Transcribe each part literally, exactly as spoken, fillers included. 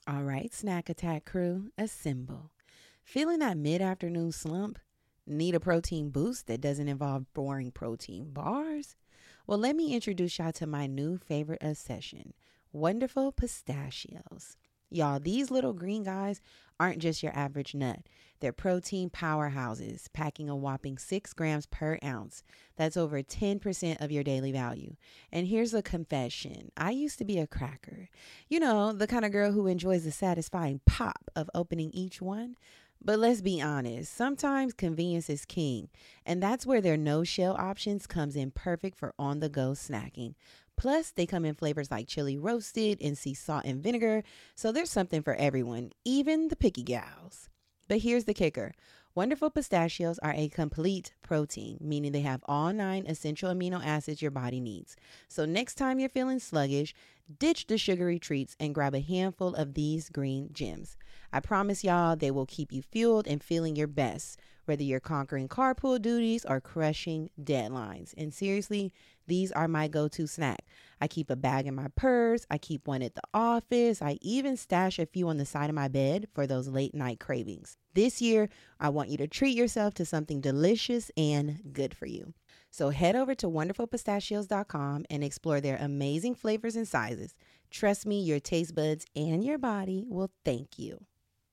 All right, Snack Attack crew, assemble. Feeling that mid-afternoon slump? Need a protein boost that doesn't involve boring protein bars? Well, let me introduce y'all to my new favorite obsession, Wonderful Pistachios. Y'all, these little green guys aren't just your average nut. They're protein powerhouses, packing a whopping six grams per ounce. That's over ten percent of your daily value. And here's a confession. I used to be a cracker. You know, the kind of girl who enjoys the satisfying pop of opening each one. But let's be honest, sometimes convenience is king. And that's where their no-shell options comes in perfect for on-the-go snacking. Plus, they come in flavors like chili roasted and sea salt and vinegar. So there's something for everyone, even the picky gals. But here's the kicker. Wonderful Pistachios are a complete protein, meaning they have all nine essential amino acids your body needs. So next time you're feeling sluggish, ditch the sugary treats and grab a handful of these green gems. I promise y'all they will keep you fueled and feeling your best, whether you're conquering carpool duties or crushing deadlines. And seriously, these are my go-to snack. I keep a bag in my purse. I keep one at the office. I even stash a few on the side of my bed for those late night cravings. This year, I want you to treat yourself to something delicious and good for you. So head over to wonderful pistachios dot com and explore their amazing flavors and sizes. Trust me, your taste buds and your body will thank you.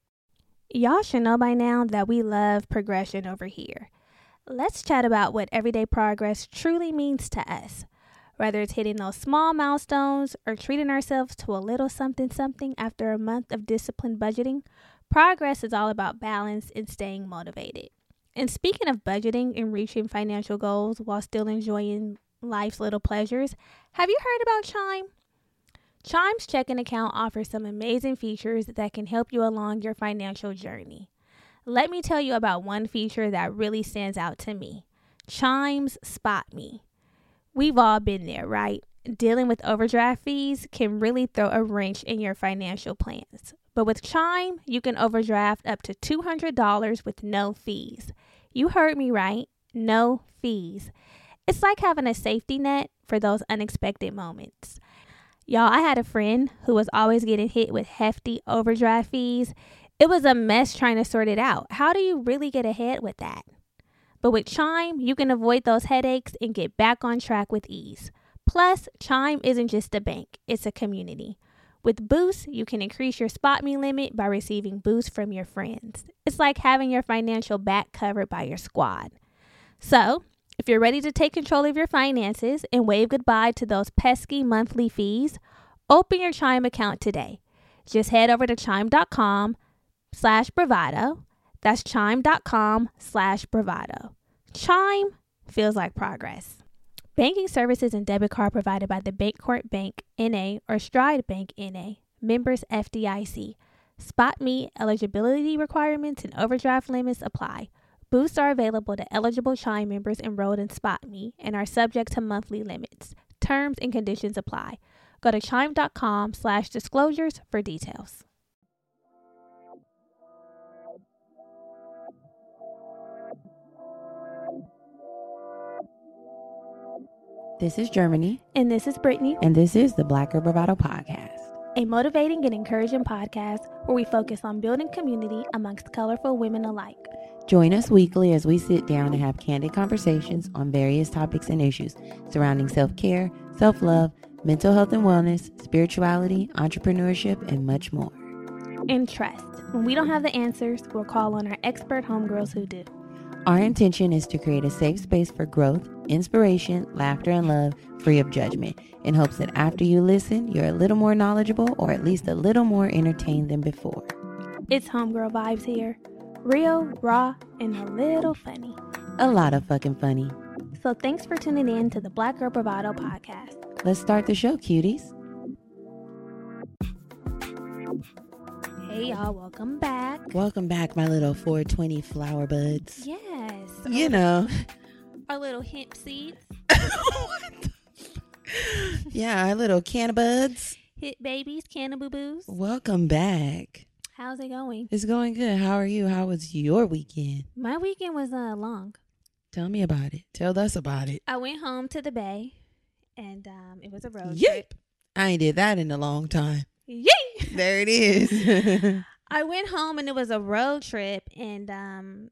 Y'all should know by now that we love progression over here. Let's chat about what everyday progress truly means to us. Whether it's hitting those small milestones or treating ourselves to a little something something after a month of disciplined budgeting, progress is all about balance and staying motivated. And speaking of budgeting and reaching financial goals while still enjoying life's little pleasures, have you heard about Chime? Chime's checking account offers some amazing features that can help you along your financial journey. Let me tell you about one feature that really stands out to me. Chime's Spot Me. We've all been there, right? Dealing with overdraft fees can really throw a wrench in your financial plans. But with Chime, you can overdraft up to two hundred dollars with no fees. You heard me right, no fees. It's like having a safety net for those unexpected moments. Y'all, I had a friend who was always getting hit with hefty overdraft fees. It was a mess trying to sort it out. How do you really get ahead with that? But with Chime, you can avoid those headaches and get back on track with ease. Plus, Chime isn't just a bank, it's a community. With Boost, you can increase your Spot Me limit by receiving boosts from your friends. It's like having your financial back covered by your squad. So, if you're ready to take control of your finances and wave goodbye to those pesky monthly fees, open your Chime account today. Just head over to chime.com slash bravado. That's chime.com slash bravado. Chime feels like progress. Banking services and debit card provided by the Bancorp Bank, N A or Stride Bank, N A. Members F D I C. Spot Me eligibility requirements and overdraft limits apply. Boosts are available to eligible Chime members enrolled in Spot Me and are subject to monthly limits. Terms and conditions apply. Go to chime.com slash disclosures for details. This is Germany. And this is Brittany. And this is the Black Girl Bravado Podcast. A motivating and encouraging podcast where we focus on building community amongst colorful women alike. Join us weekly as we sit down and have candid conversations on various topics and issues surrounding self-care, self-love, mental health and wellness, spirituality, entrepreneurship, and much more. And trust, when we don't have the answers, we'll call on our expert homegirls who do. Our intention is to create a safe space for growth, inspiration, laughter, and love, free of judgment, in hopes that after you listen, you're a little more knowledgeable or at least a little more entertained than before. It's homegirl vibes here. Real, raw, and a little funny. A lot of fucking funny. So thanks for tuning in to the Black Girl Bravado Podcast. Let's start the show, cuties. Hey y'all, welcome back. Welcome back, my little four twenty flower buds. Yes. You know. Our little hemp seeds. Yeah, our little cannabuds. Hit babies, cannaboo-boos. Welcome back. How's it going? It's going good. How are you? How was your weekend? My weekend was uh, long. Tell me about it. Tell us about it. I went home to the Bay, and um, it was a road yep. trip. I ain't did that in a long time. Yay! There it is. I went home and it was a road trip, and um,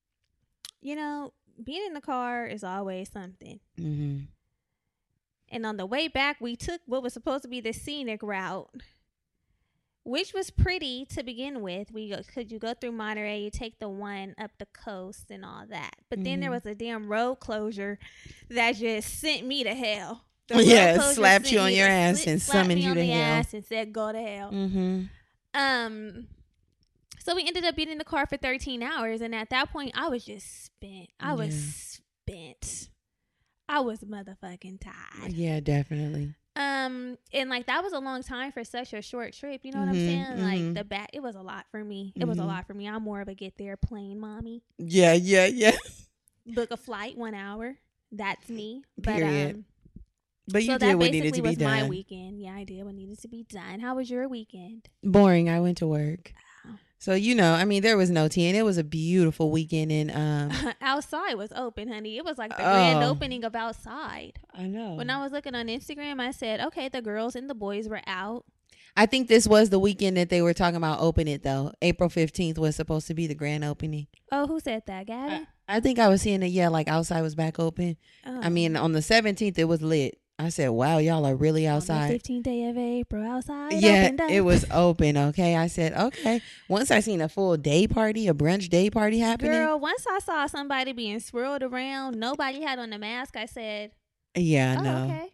you know, being in the car is always something. Mm-hmm. And on the way back, we took what was supposed to be the scenic route, which was pretty to begin with. We go, could you go through Monterey, you take the one up the coast and all that. But mm-hmm. then there was a damn road closure that just sent me to hell. The yeah, slapped you on your ass sli- and summoned you to hell. Ass and said, "Go to hell." Mm-hmm. Um. So we ended up being in the car for thirteen hours, and at that point, I was just spent. I was yeah. spent. I was motherfucking tired. Yeah, definitely. Um, and like that was a long time for such a short trip. You know what mm-hmm, I'm saying? Mm-hmm. Like the back, it was a lot for me. It mm-hmm. was a lot for me. I'm more of a get there plane mommy. Yeah, yeah, yeah. Book a flight, one hour. That's me. Period. But um, but you so did what needed to be was done. My weekend. Yeah, I did what needed to be done. How was your weekend? Boring. I went to work. So, you know, I mean, there was no tea, and it was a beautiful weekend. And um, outside was open, honey. It was like the grand oh, opening of outside. I know. When I was looking on Instagram, I said, okay, the girls and the boys were out. I think this was the weekend that they were talking about open it, though. April fifteenth was supposed to be the grand opening. Oh, who said that, Gavin? I, I think I was seeing it, yeah, like outside was back open. Oh. I mean, on the seventeenth, it was lit. I said, wow, y'all are really outside. On the fifteenth day of April, outside. Yeah, it was open, okay? I said, okay. Once I seen a full day party, a brunch day party happening. Girl, once I saw somebody being swirled around, nobody had on a mask, I said, yeah, oh, no. okay.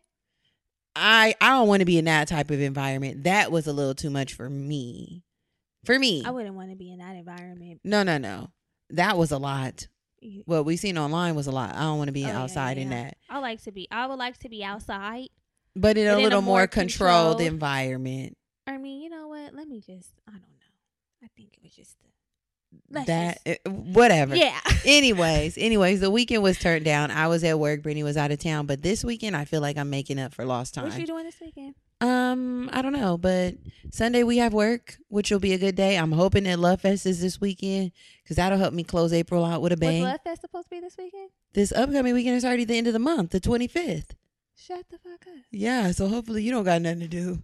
I, I don't want to be in that type of environment. That was a little too much for me. For me. I wouldn't want to be in that environment. No, no, no. That was a lot. What we seen online was a lot. I don't want to be oh, outside yeah, yeah. in that. I like to be. I would like to be outside, but in a little in a more, more controlled, controlled environment. I mean, you know what? Let me just. I don't know. I think it was just the, that. Just, uh, whatever. Yeah. anyways, anyways, the weekend was turned down. I was at work. Brittany was out of town, but this weekend I feel like I'm making up for lost time. What you doing this weekend? Um, I don't know, but Sunday we have work, which will be a good day. I'm hoping that Love Fest is this weekend because that'll help me close April out with a bang. Was Love Fest supposed to be this weekend? This upcoming weekend is already the end of the month, the twenty-fifth. Shut the fuck up. Yeah, so hopefully you don't got nothing to do.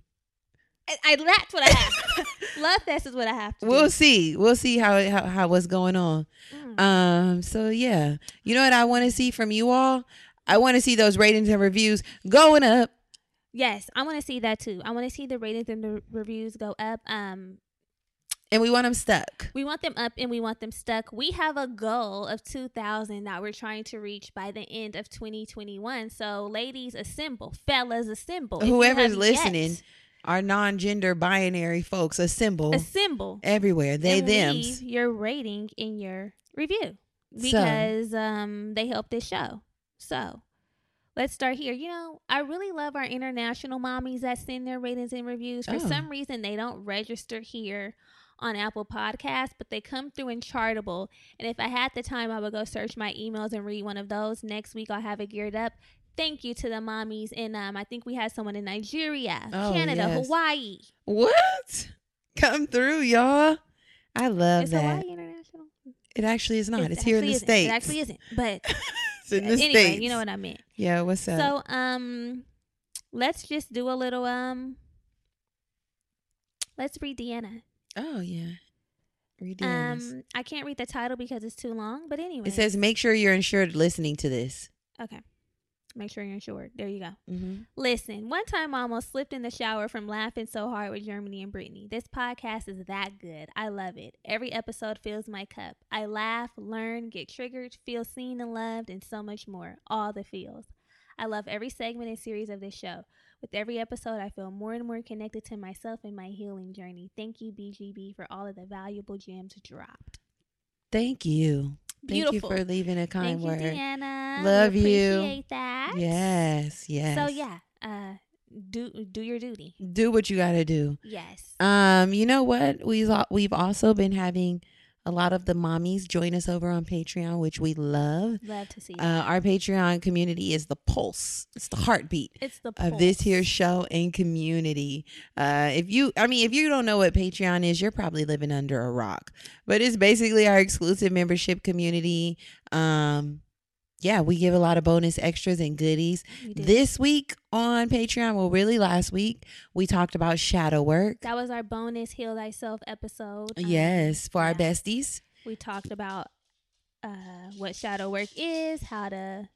I, I that's what I have. Love Fest is what I have to we'll do. see. We'll see how, how, how what's going on. Mm. Um. So, yeah. You know what I want to see from you all? I want to see those ratings and reviews going up. Yes, I want to see that too. I want to see the ratings and the reviews go up. Um, and we want them stuck. We want them up and we want them stuck. We have a goal of two thousand that we're trying to reach by the end of twenty twenty-one. So, ladies, assemble. Fellas, assemble. Whoever's listening, yet, our non-gender binary folks, assemble. Assemble. Everywhere. They, and them. Leave your rating in your review because so. um they help this show. So. Let's start here. You know, I really love our international mommies that send their ratings and reviews. For oh. some reason, they don't register here on Apple Podcasts, but they come through in Chartable. And if I had the time, I would go search my emails and read one of those. Next week, I'll have it geared up. Thank you to the mommies. And um, I think we had someone in Nigeria, oh, Canada, yes. Hawaii. What? Come through, y'all. I love is that. Is Hawaii international? It actually is not. It it's here in the isn't. States. It actually isn't, but... in the anyway, States. You know what I meant. Yeah, what's up? So, um, let's just do a little, um, let's read Deanna. Oh, yeah. Read Deanna's. Um, I can't read the title because it's too long, but anyway. It says, make sure you're insured listening to this. Okay. Make sure you're insured. There you go. Mm-hmm. Listen, one time I almost slipped in the shower from laughing so hard with Germany and Brittany. This podcast is that good. I love it. Every episode fills my cup. I laugh, learn, get triggered, feel seen and loved, and so much more. All the feels. I love every segment and series of this show. With every episode, I feel more and more connected to myself and my healing journey. Thank you, B G B, for all of the valuable gems dropped. Thank you. Beautiful. Thank you for leaving a kind Thank word. You, Deanna. Love we you. Appreciate that. Yes, yes. So yeah, uh, do do your duty. Do what you got to do. Yes. Um, you know what? We've we've also been having a lot of the mommies join us over on Patreon, which we love. Love to see. Uh, our Patreon community is the pulse. It's the heartbeat. It's the pulse of this here show and community. Uh, if you, I mean, if you don't know what Patreon is, you're probably living under a rock. But it's basically our exclusive membership community. Um, yeah, we give a lot of bonus extras and goodies. This week on Patreon, well, really last week, we talked about shadow work. That was our bonus Heal Thyself episode. Yes, um, for yeah. our besties. We talked about uh, what shadow work is, how to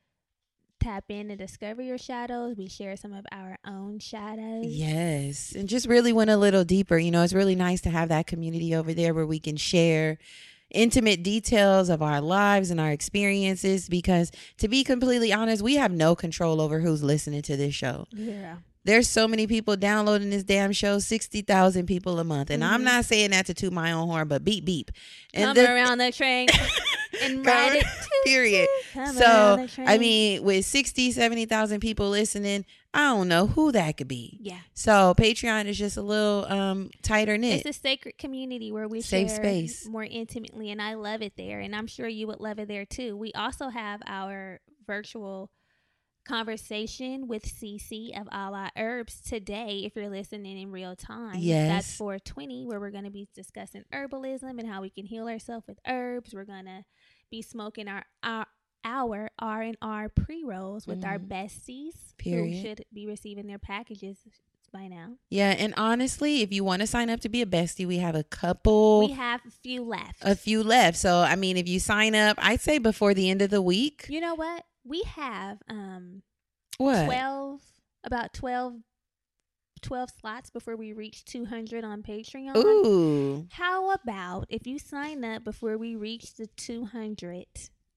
tap in and discover your shadows. We share some of our own shadows. Yes, and just really went a little deeper. You know, it's really nice to have that community over there where we can share intimate details of our lives and our experiences, because to be completely honest, we have no control over who's listening to this show. Yeah. There's so many people downloading this damn show, sixty thousand people a month. And mm-hmm. I'm not saying that to toot my own horn, but beep, beep. And Come the, around the train and ride it. Period. So, I mean, with sixty, seventy thousand people listening, I don't know who that could be. Yeah. So Patreon is just a little um, tighter knit. It's a sacred community where we Safe share space. more intimately, and I love it there. And I'm sure you would love it there too. We also have our virtual conversation with Cece of A La Herbs today, if you're listening in real time. Yes. That's four twenty, where we're going to be discussing herbalism and how we can heal ourselves with herbs. We're going to be smoking our, our our R and R pre-rolls with mm-hmm. our besties. Period. Who should be receiving their packages by now. Yeah, and honestly, if you want to sign up to be a bestie, we have a couple. We have a few left. A few left. So, I mean, if you sign up, I'd say before the end of the week. You know what? We have um what? twelve, about twelve, twelve slots before we reach two hundred on Patreon. Ooh. How about if you sign up before we reach the two hundred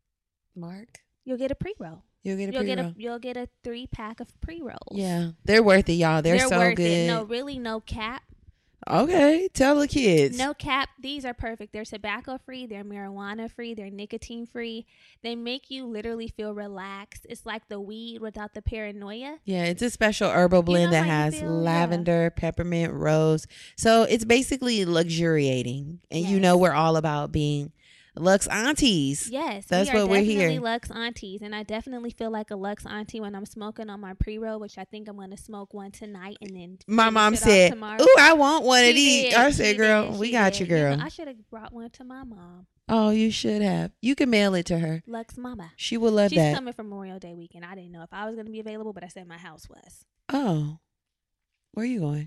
mark? You'll get a pre-roll. You'll get a you'll pre-roll. Get a, you'll get a three pack of pre-rolls. Yeah. They're worth it, y'all. They're, They're so worth good. It. No, really no cap. Okay, tell the kids. No cap. These are perfect. They're tobacco free. They're marijuana free. They're nicotine free. They make you literally feel relaxed. It's like the weed without the paranoia. Yeah, it's a special herbal blend you know that has lavender, yeah. peppermint, rose. So it's basically luxuriating. And yes. you know we're all about being Lux aunties. Yes, that's we what we're here. Definitely Lux aunties, and I definitely feel like a Lux auntie when I'm smoking on my pre-roll, which I think I'm going to smoke one tonight, and then my mom said, "Ooh, I want one she of these." Did, I said, "Girl, did, we got did. you, girl." You know, I should have brought one to my mom. Oh, you should have. You can mail it to her. Lux Mama. She will love She's that. She's coming for Memorial Day weekend. I didn't know if I was going to be available, but I said my house was. Oh, where are you going?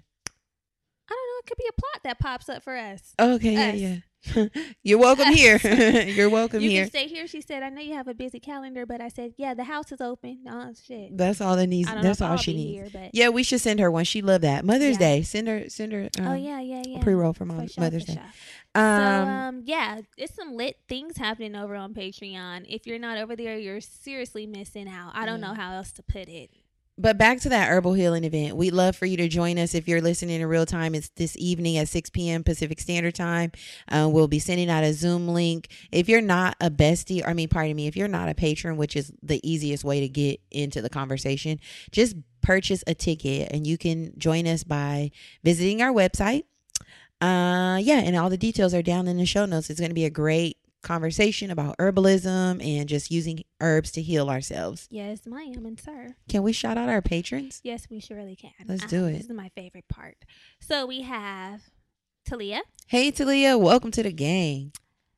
I don't know. It could be a plot that pops up for us. Okay, us. yeah, yeah. You're welcome here. You're welcome you here. You can stay here. She said, I know you have a busy calendar, but I said, yeah, the house is open. Oh, shit. That's all that needs. That's all she needs. Here, yeah, we should send her one. She loved that. Mother's yeah. Day. Send her, send her. Um, oh, yeah, yeah, yeah. A pre-roll for, mom, for sure, Mother's for Day. Sure. Um, so, um, yeah, it's some lit things happening over on Patreon. If you're not over there, you're seriously missing out. I don't yeah. know how else to put it. But back to that herbal healing event. We'd love for you to join us if you're listening in real time. It's this evening at six p.m. Pacific Standard Time. Uh, we'll be sending out a Zoom link. If you're not a bestie, I mean, pardon me, if you're not a patron, which is the easiest way to get into the conversation, just purchase a ticket and you can join us by visiting our website. Uh, yeah, and all the details are down in the show notes. It's going to be a great conversation about herbalism and just using herbs to heal ourselves. Yes, ma'am and sir. Can we shout out our patrons? Yes, we surely can. Let's do it. This is my favorite part. So we have Talia. Hey, Talia. Welcome to the gang.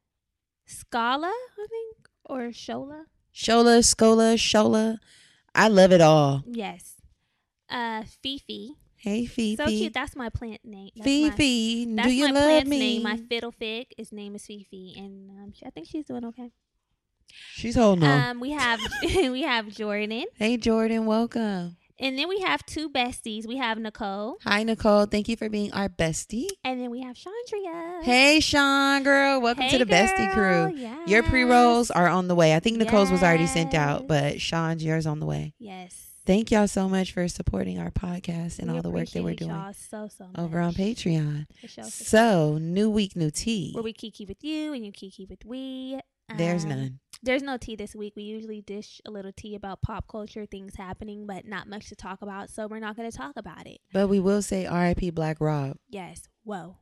Scala, I think, or Shola. Shola, Scola, Shola. I love it all. Yes. Uh, Fifi. Hey, Fifi. So cute. That's my plant name. That's Fifi, my, do you my love me? Name. My fiddle fig. His name is Fifi, and um, I think she's doing okay. She's holding on. Um, we have we have Jordan. Hey, Jordan, welcome. And then we have two besties. We have Nicole. Hi, Nicole. Thank you for being our bestie. And then we have Chandria. Hey, Sean, girl. Welcome hey, to the girl. bestie crew. Yes. Your pre-rolls are on the way. I think Nicole's yes. was already sent out, but Sean's, yours on the way. Yes. Thank y'all so much for supporting our podcast and we all the work that we're doing y'all so, so much. over on Patreon. For sure, for so, sure. new week, new tea. Where we kiki with you and you kiki with we. There's um, none. There's no tea this week. We usually dish a little tea about pop culture, things happening, but not much to talk about. So we're not going to talk about it. But we will say R I P Black Rob. Yes. Whoa.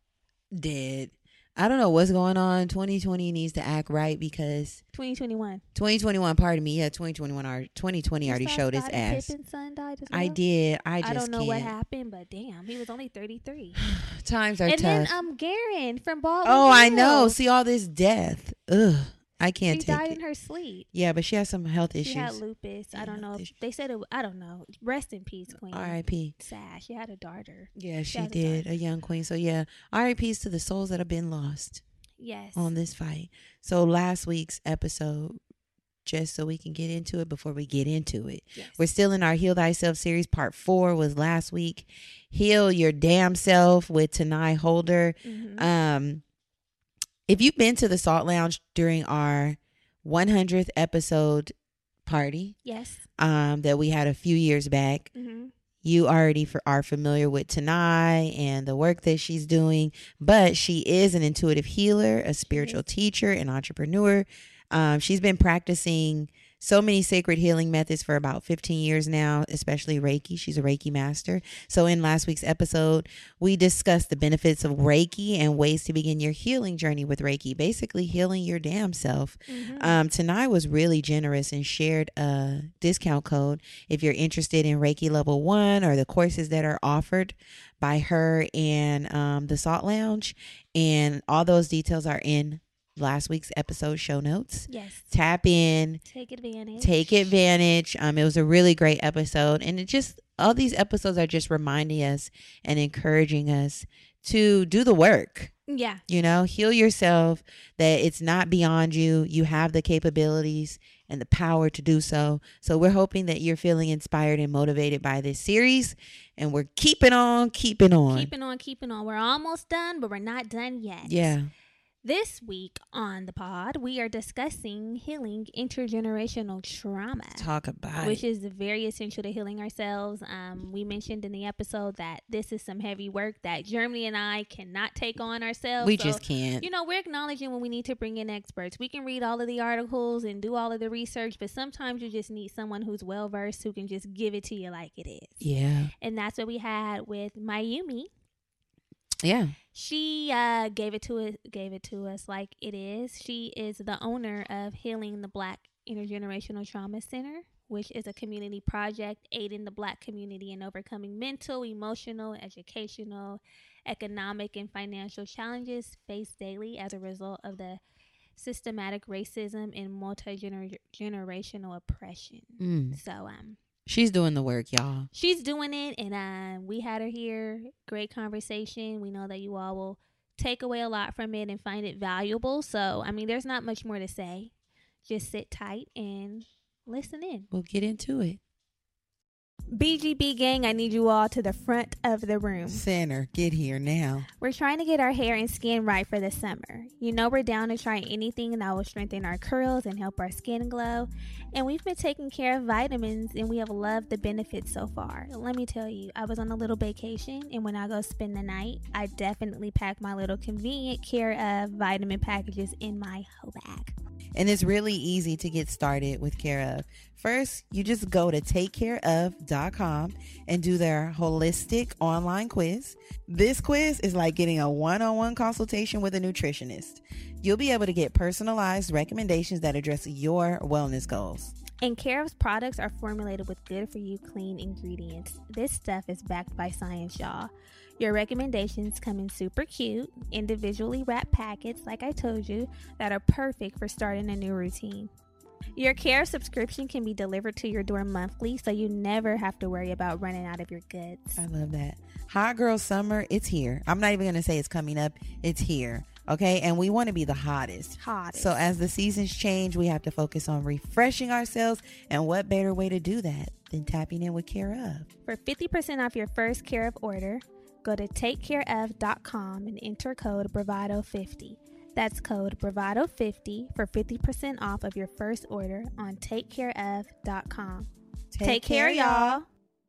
Dead. I don't know what's going on. twenty twenty needs to act right because twenty twenty-one. twenty twenty-one, pardon me. Yeah, twenty twenty-one. Our twenty twenty already showed his ass. Pippin's son died as well? I did. I just I don't know can't. what happened, but damn, he was only thirty-three. Times are and tough. And then um, Garen from Baldwin. Oh, Hill. I know. See all this death. Ugh. I can't she take died it. in her sleep. Yeah, but she has some health issues. She had lupus. Yeah, I don't know. If, issues. they said it. I don't know. Rest in peace, Queen. R I P Sad. She had a daughter. Yeah, she, she did. A, a young queen. So yeah, R I Ps to the souls that have been lost. Yes. On this fight. So last week's episode, just so we can get into it before we get into it. Yes. We're still in our Heal Thyself series. Part four was last week. Heal Your Damn Self with Tanai Holder. Mm-hmm. Um, if you've been to the Salt Lounge during our one hundredth episode party, yes, um, that we had a few years back, mm-hmm. you already for, are familiar with Tanai and the work that she's doing, but she is an intuitive healer, a spiritual teacher, an entrepreneur. Um, she's been practicing so many sacred healing methods for about fifteen years now, especially Reiki. She's a Reiki master. So in last week's episode, we discussed the benefits of Reiki and ways to begin your healing journey with Reiki, basically healing your damn self. Mm-hmm. Um, Tanai was really generous and shared a discount code if you're interested in Reiki Level one or the courses that are offered by her and um, the Salt Lounge. And all those details are in last week's episode show notes. Yes. Tap in. Take advantage. Take advantage. Um, it was a really great episode. And it just, all these episodes are just reminding us and encouraging us to do the work. Yeah. You know, heal yourself, that it's not beyond you. You have the capabilities and the power to do so. So we're hoping that you're feeling inspired and motivated by this series. And we're keeping on, keeping on. Keeping on, keeping on. We're almost done, but we're not done yet. Yeah. This week on the pod, we are discussing healing intergenerational trauma. Talk about which it. is very essential to healing ourselves. Um, we mentioned in the episode that this is some heavy work that Germany and I cannot take on ourselves. We so, just can't. You know, we're acknowledging when we need to bring in experts. We can read all of the articles and do all of the research, but sometimes you just need someone who's well-versed who can just give it to you like it is. Yeah. And that's what we had with Mayumi. Yeah. She uh, gave it to us, gave it to us like it is. She is the owner of Healing the Black Intergenerational Trauma Center, which is a community project aiding the Black community in overcoming mental, emotional, educational, economic, and financial challenges faced daily as a result of the systematic racism and multi-generational oppression. Mm. So, um, she's doing the work, y'all. She's doing it, and uh, we had her here. Great conversation. We know that you all will take away a lot from it and find it valuable. So, I mean, there's not much more to say. Just sit tight and listen in. We'll get into it. B G B gang, I need you all to the front of the room. Center, get here now. We're trying to get our hair and skin right for the summer. You know we're down to try anything that will strengthen our curls and help our skin glow. And we've been taking care of vitamins and we have loved the benefits so far. Let me tell you, I was on a little vacation and when I go spend the night, I definitely pack my little convenient Care of vitamin packages in my whole bag. And it's really easy to get started with Care of. First, you just go to take care of dot com and do their holistic online quiz. This quiz is like getting a one-on-one consultation with a nutritionist. You'll be able to get personalized recommendations that address your wellness goals. And Care of's products are formulated with good-for-you clean ingredients. This stuff is backed by science, y'all. Your recommendations come in super cute, individually wrapped packets, like I told you, that are perfect for starting a new routine. Your Care subscription can be delivered to your door monthly, so you never have to worry about running out of your goods. I love that. Hot girl summer, it's here. I'm not even going to say it's coming up. It's here. Okay. And we want to be the hottest. Hottest. So as the seasons change, we have to focus on refreshing ourselves. And what better way to do that than tapping in with Care of? For fifty percent off your first Care of order, go to take care of dot com and enter code bravado fifty. That's code bravado fifty for fifty percent off of your first order on take care of dot com. Take, Take care, care, y'all.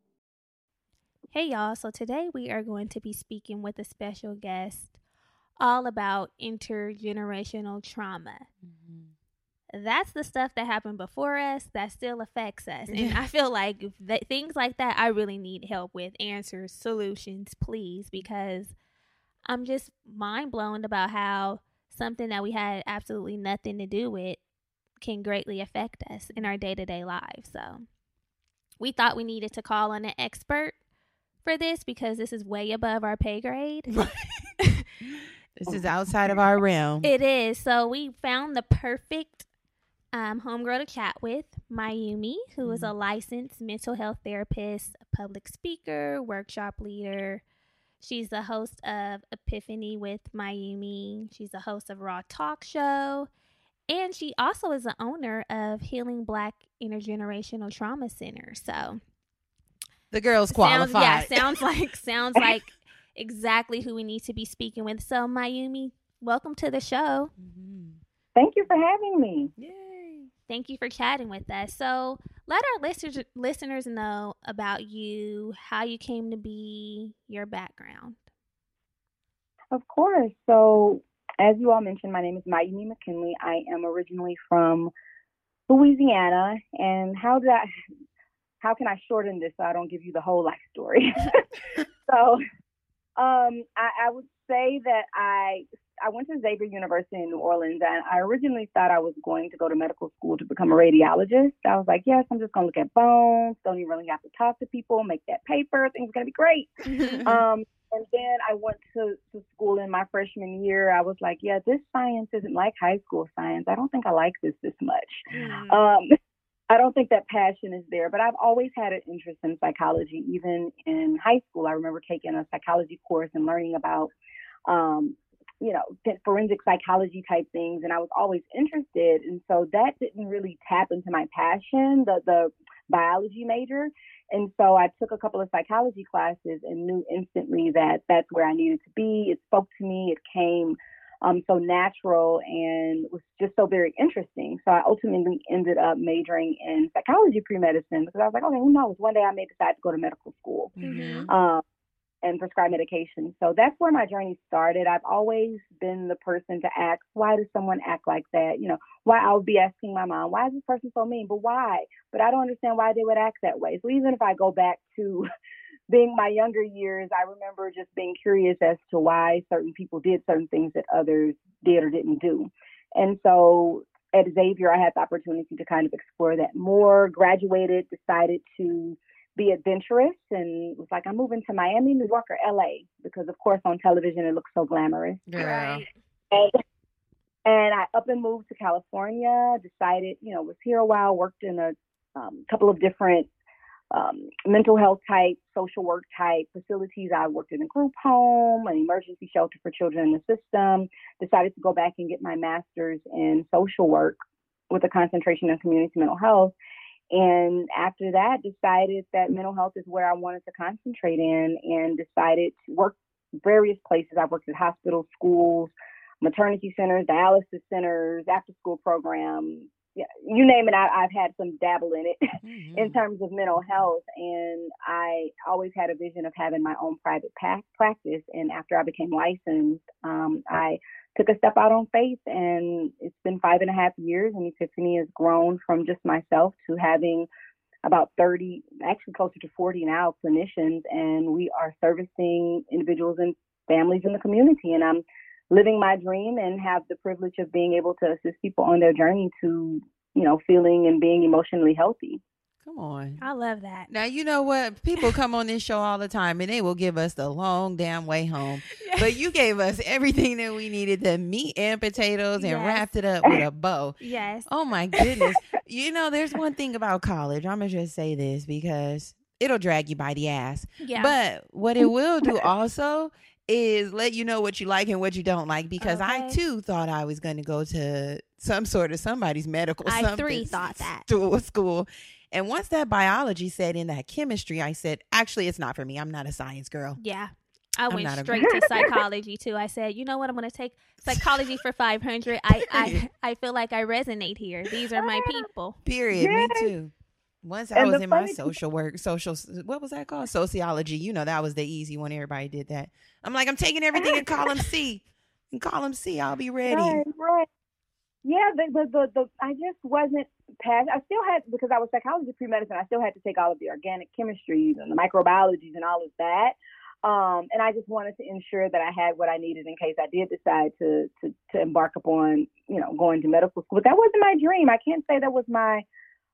Hey, y'all. So today we are going to be speaking with a special guest all about intergenerational trauma. Mm-hmm. That's the stuff that happened before us that still affects us. And yeah. I feel like that, things like that, I really need help with answers, solutions, please, because I'm just mind blown about how something that we had absolutely nothing to do with can greatly affect us in our day-to-day lives. So we thought we needed to call on an expert for this because this is way above our pay grade. This is outside of our realm. It is. So we found the perfect um, homegirl to chat with, Mayumi, who is a licensed mental health therapist, a public speaker, workshop leader. She's the host of Epiphany with Mayumi. She's the host of Raw Talk Show. And she also is the owner of Healing Black Intergenerational Trauma Center. So the girl's qualified. Sounds, yeah, sounds like sounds like exactly who we need to be speaking with. So Mayumi, welcome to the show. Mm-hmm. Thank you for having me. Yay. Thank you for chatting with us. So let our listeners listeners know about you, how you came to be, your background. Of course. So as you all mentioned, my name is Mayumi McKinley. I am originally from Louisiana. And how did I, how can I shorten this so I don't give you the whole life story? so um, I, I would say that I I went to Xavier University in New Orleans, and I originally thought I was going to go to medical school to become a radiologist. I was like, yes, I'm just going to look at bones, don't even really have to talk to people, make that paper, things are going to be great. um, and then I went to, to school in my freshman year. I was like, yeah, this science isn't like high school science. I don't think I like this this much. Mm. Um, I don't think that passion is there, but I've always had an interest in psychology. Even in high school, I remember taking a psychology course and learning about um, you know, forensic psychology type things. And I was always interested. And so that didn't really tap into my passion, the, the biology major. And so I took a couple of psychology classes and knew instantly that that's where I needed to be. It spoke to me. It came um, so natural and was just so very interesting. So I ultimately ended up majoring in psychology pre-medicine because I was like, okay, who knows? One day I may decide to go to medical school. Mm-hmm. Um, and prescribe medication. So that's where my journey started. I've always been the person to ask, why does someone act like that? You know, why I would be asking my mom, why is this person so mean? But why? But I don't understand why they would act that way. So even if I go back to being my younger years, I remember just being curious as to why certain people did certain things that others did or didn't do. And so at Xavier, I had the opportunity to kind of explore that more, graduated, decided to be adventurous, and was like, I'm moving to Miami, New York, or L A, because of course on television it looks so glamorous. Right. And, and I up and moved to California, decided, you know, was here a while, worked in a um, couple of different um, mental health type, social work type facilities. I worked in a group home, an emergency shelter for children in the system, decided to go back and get my master's in social work with a concentration in community mental health. And after that, decided that mental health is where I wanted to concentrate in, and decided to work various places. I've worked at hospitals, schools, maternity centers, dialysis centers, after school programs, yeah, you name it. I, I've had some dabble in it mm-hmm. in terms of mental health. And I always had a vision of having my own private path practice. And after I became licensed, um, I took a step out on faith, and it's been five and a half years, and Epiphany has grown from just myself to having about thirty, actually closer to forty now, clinicians, and we are servicing individuals and families in the community. And I'm living my dream and have the privilege of being able to assist people on their journey to, you know, feeling and being emotionally healthy. Come on. I love that. Now, you know what? People come on this show all the time and they will give us the long damn way home. Yes. But you gave us everything that we needed, the meat and potatoes, and yes. wrapped it up with a bow. Yes. Oh, my goodness. You know, there's one thing about college. I'm going to just say this because it'll drag you by the ass. Yeah. But what it will do also is let you know what you like and what you don't like, because okay. I too thought I was going to go to some sort of somebody's medical I something three thought that school, school. And once that biology set in, that chemistry, I said, actually, it's not for me. I'm not a science girl. Yeah. I I'm went straight a- to psychology too. I said, you know what? I'm going to take psychology for five hundred. I, I I feel like I resonate here. These are my people. Period. Yes. Me too. Once I and was in my social work, social, what was that called? Sociology. You know, that was the easy one. Everybody did that. I'm like, I'm taking everything in column C. In column C, I'll be ready. Right, right. Yeah, the, the, the, the, I just wasn't past. I still had, because I was psychology pre-medicine, I still had to take all of the organic chemistries and the microbiologies and all of that. Um, and I just wanted to ensure that I had what I needed in case I did decide to, to, to embark upon, you know, going to medical school. But that wasn't my dream. I can't say that was my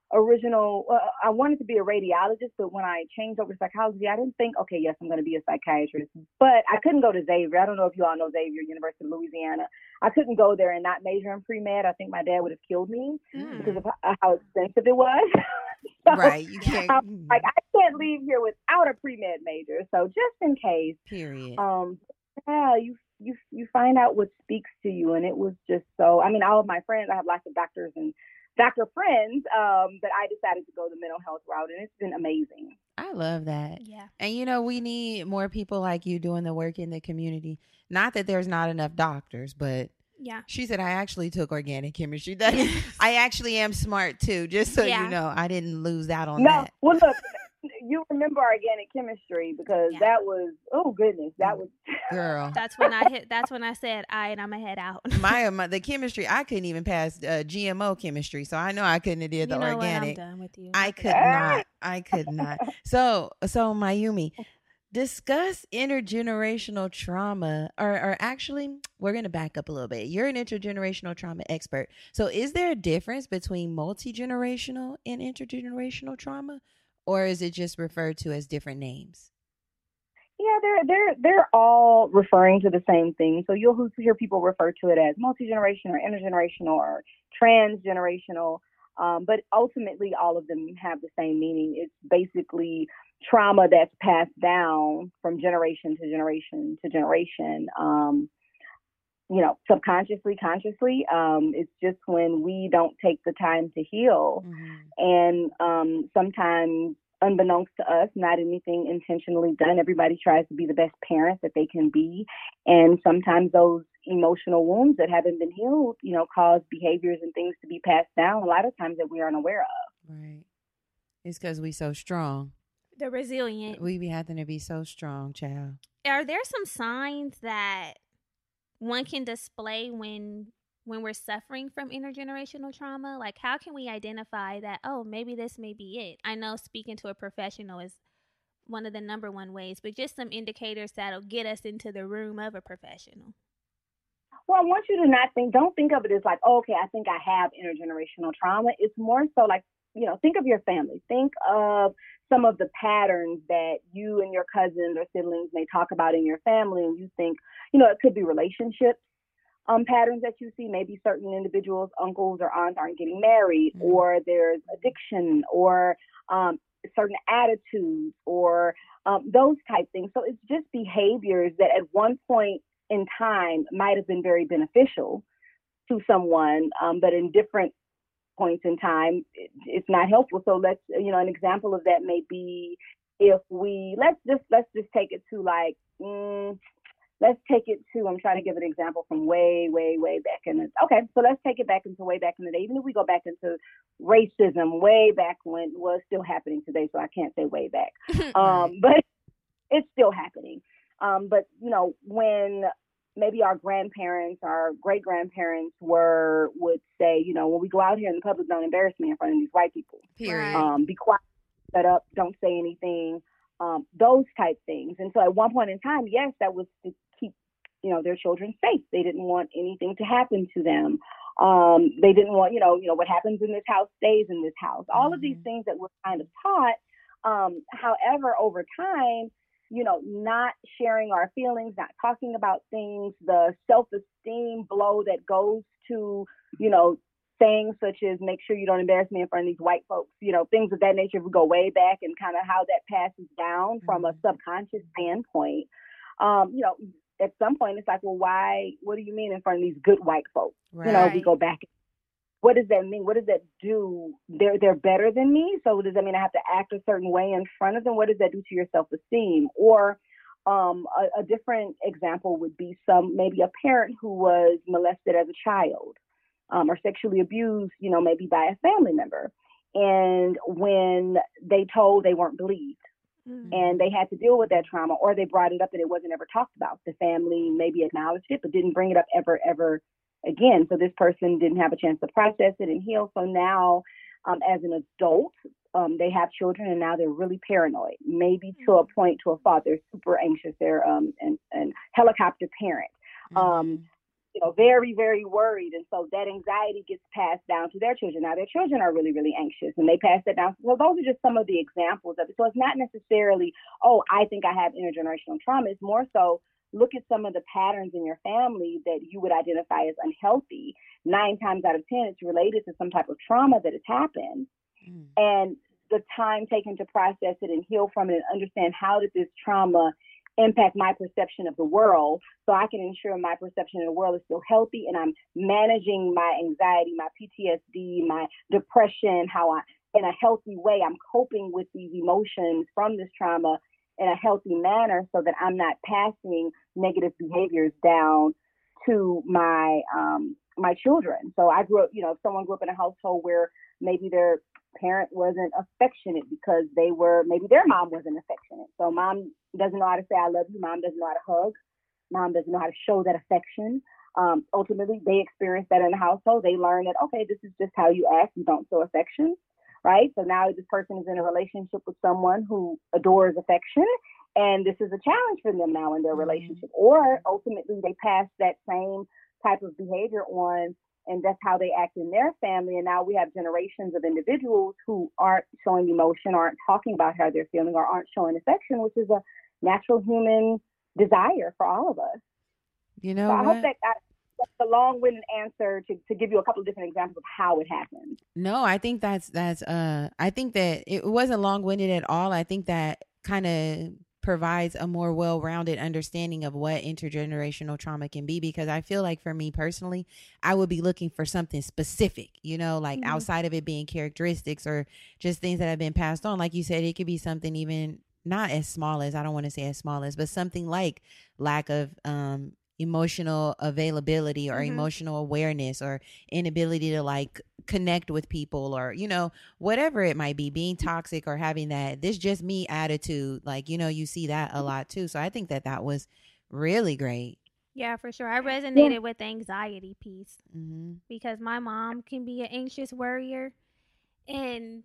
original, uh, I wanted to be a radiologist, but when I changed over to psychology, I didn't think, okay, yes, I'm going to be a psychiatrist. But I couldn't go to Xavier. I don't know if you all know Xavier, University of Louisiana. I couldn't go there and not major in pre-med. I think my dad would have killed me mm. because of how expensive it was. So, right. You can't. I'm, like, I can't leave here without a pre-med major. So just in case. Period. Um, yeah, you you you find out what speaks to you, and it was just so. I mean, all of my friends. I have lots of doctors and doctor friends, um, but I decided to go the mental health route, and it's been amazing. I love that. Yeah. And, you know, we need more people like you doing the work in the community. Not that there's not enough doctors, but yeah. She said, I actually took organic chemistry. That I actually am smart, too, just so yeah. you know. I didn't lose out on no, that. Well, look, you remember organic chemistry because yeah. that was, oh, goodness, that was. Girl. That's when I hit, that's when I said, all right, I'm going to head out. my, my The chemistry, I couldn't even pass uh, G M O chemistry, so I know I couldn't have did the you know organic. What? I'm done with you. I could not. I could not. So, so Mayumi, discuss intergenerational trauma, or, or actually, we're going to back up a little bit. You're an intergenerational trauma expert. So is there a difference between multi-generational and intergenerational trauma, or is it just referred to as different names? Yeah, they're they're they're all referring to the same thing. So you'll hear people refer to it as multi-generational or intergenerational or transgenerational. Um, but ultimately, all of them have the same meaning. It's basically trauma that's passed down from generation to generation to generation, um, you know, subconsciously, consciously. Um, it's just when we don't take the time to heal. Mm-hmm. And um, sometimes, unbeknownst to us, not anything intentionally done. Everybody tries to be the best parent that they can be. And sometimes those emotional wounds that haven't been healed, you know, cause behaviors and things to be passed down a lot of times that we aren't aware of. Right. It's because we so strong. They're resilient. We be having to be so strong, child. Are there some signs that one can display when when we're suffering from intergenerational trauma? Like, how can we identify that, oh, maybe this may be it? I know speaking to a professional is one of the number one ways, but just some indicators that'll get us into the room of a professional. Well, I want you to not think, don't think of it as like, oh, okay, I think I have intergenerational trauma. It's more so like, you know, think of your family. Think of some of the patterns that you and your cousins or siblings may talk about in your family, and you think, you know, it could be relationships. Um, patterns that you see, maybe certain individuals, uncles or aunts aren't getting married, mm-hmm. or there's addiction, or um, certain attitudes, or um, those type things. So it's just behaviors that at one point in time might have been very beneficial to someone, um, but in different points in time, it, it's not helpful. So let's, you know, an example of that may be if we, let's just, let's just take it to like, mm, Let's take it to, I'm trying to give an example from way, way, way back in the, okay, so let's take it back into way back in the day. Even if we go back into racism, way back when, well, it's still happening today, so I can't say way back. um, but it's still happening. Um, but, you know, when maybe our grandparents, our great-grandparents were, would say, you know, when we go out here in the public, don't embarrass me in front of these white people. Period. Um, be quiet, shut up, don't say anything. Um, those type things. And so at one point in time, yes, that was to keep, you know, their children safe. They didn't want anything to happen to them. Um, they didn't want, you know, you know, what happens in this house stays in this house. All mm-hmm. of these things that were kind of taught. Um, however, over time, you know, not sharing our feelings, not talking about things, the self-esteem blow that goes to, you know, things such as make sure you don't embarrass me in front of these white folks, you know, things of that nature. If we go way back and kind of how that passes down mm-hmm. from a subconscious standpoint, um, you know, at some point it's like, well, why, what do you mean in front of these good white folks? Right. You know, we go back. What does that mean? What does that do? They're, they're better than me. So does that mean I have to act a certain way in front of them? What does that do to your self-esteem? Or um, a, a different example would be some, maybe a parent who was molested as a child. Um, or sexually abused, you know, maybe by a family member. And when they told they weren't believed mm-hmm. and they had to deal with that trauma, or they brought it up and it wasn't ever talked about. The family maybe acknowledged it, but didn't bring it up ever, ever again. So this person didn't have a chance to process it and heal. So now um, as an adult, um, they have children and now they're really paranoid, maybe mm-hmm. to a point, to a fault. They're super anxious. They're um, an, an helicopter parent. Mm-hmm. Um, you know, very, very worried. And so that anxiety gets passed down to their children. Now, their children are really, really anxious, and they pass that down. So those are just some of the examples of it. So it's not necessarily, oh, I think I have intergenerational trauma. It's more so, look at some of the patterns in your family that you would identify as unhealthy. Nine times out of ten, it's related to some type of trauma that has happened. Mm. And the time taken to process it and heal from it and understand how did this trauma impact my perception of the world, so I can ensure my perception of the world is still healthy, and I'm managing my anxiety, my P T S D, my depression, how I, in a healthy way, I'm coping with these emotions from this trauma in a healthy manner, so that I'm not passing negative behaviors down to my um, my children. So I grew up, you know, if someone grew up in a household where maybe their parent wasn't affectionate because they were, maybe their mom wasn't affectionate. So mom doesn't know how to say I love you. Mom doesn't know how to hug. Mom doesn't know how to show that affection. Um, ultimately, they experience that in the household. They learn that, okay, this is just how you act. You don't show affection, right? So now this person is in a relationship with someone who adores affection, and this is a challenge for them now in their relationship. Or ultimately, they pass that same type of behavior on, and that's how they act in their family. And now we have generations of individuals who aren't showing emotion, aren't talking about how they're feeling, or aren't showing affection, which is a natural human desire for all of us. You know, so I what? hope that I, that's a long-winded answer to, to give you a couple of different examples of how it happened. No, I think that's that's uh I think that it wasn't long-winded at all. I think that kind of provides a more well-rounded understanding of what intergenerational trauma can be, because I feel like for me personally, I would be looking for something specific, you know, like mm-hmm. outside of it being characteristics or just things that have been passed on. Like you said, it could be something even not as small as, I don't want to say as small as, but something like lack of um emotional availability or mm-hmm. emotional awareness or inability to like connect with people, or, you know, whatever it might be, being toxic or having that this just me attitude. Like, you know, you see that a lot too. So I think that that was really great. Yeah, for sure. I resonated yeah. with the anxiety piece mm-hmm. because my mom can be an anxious worrier, and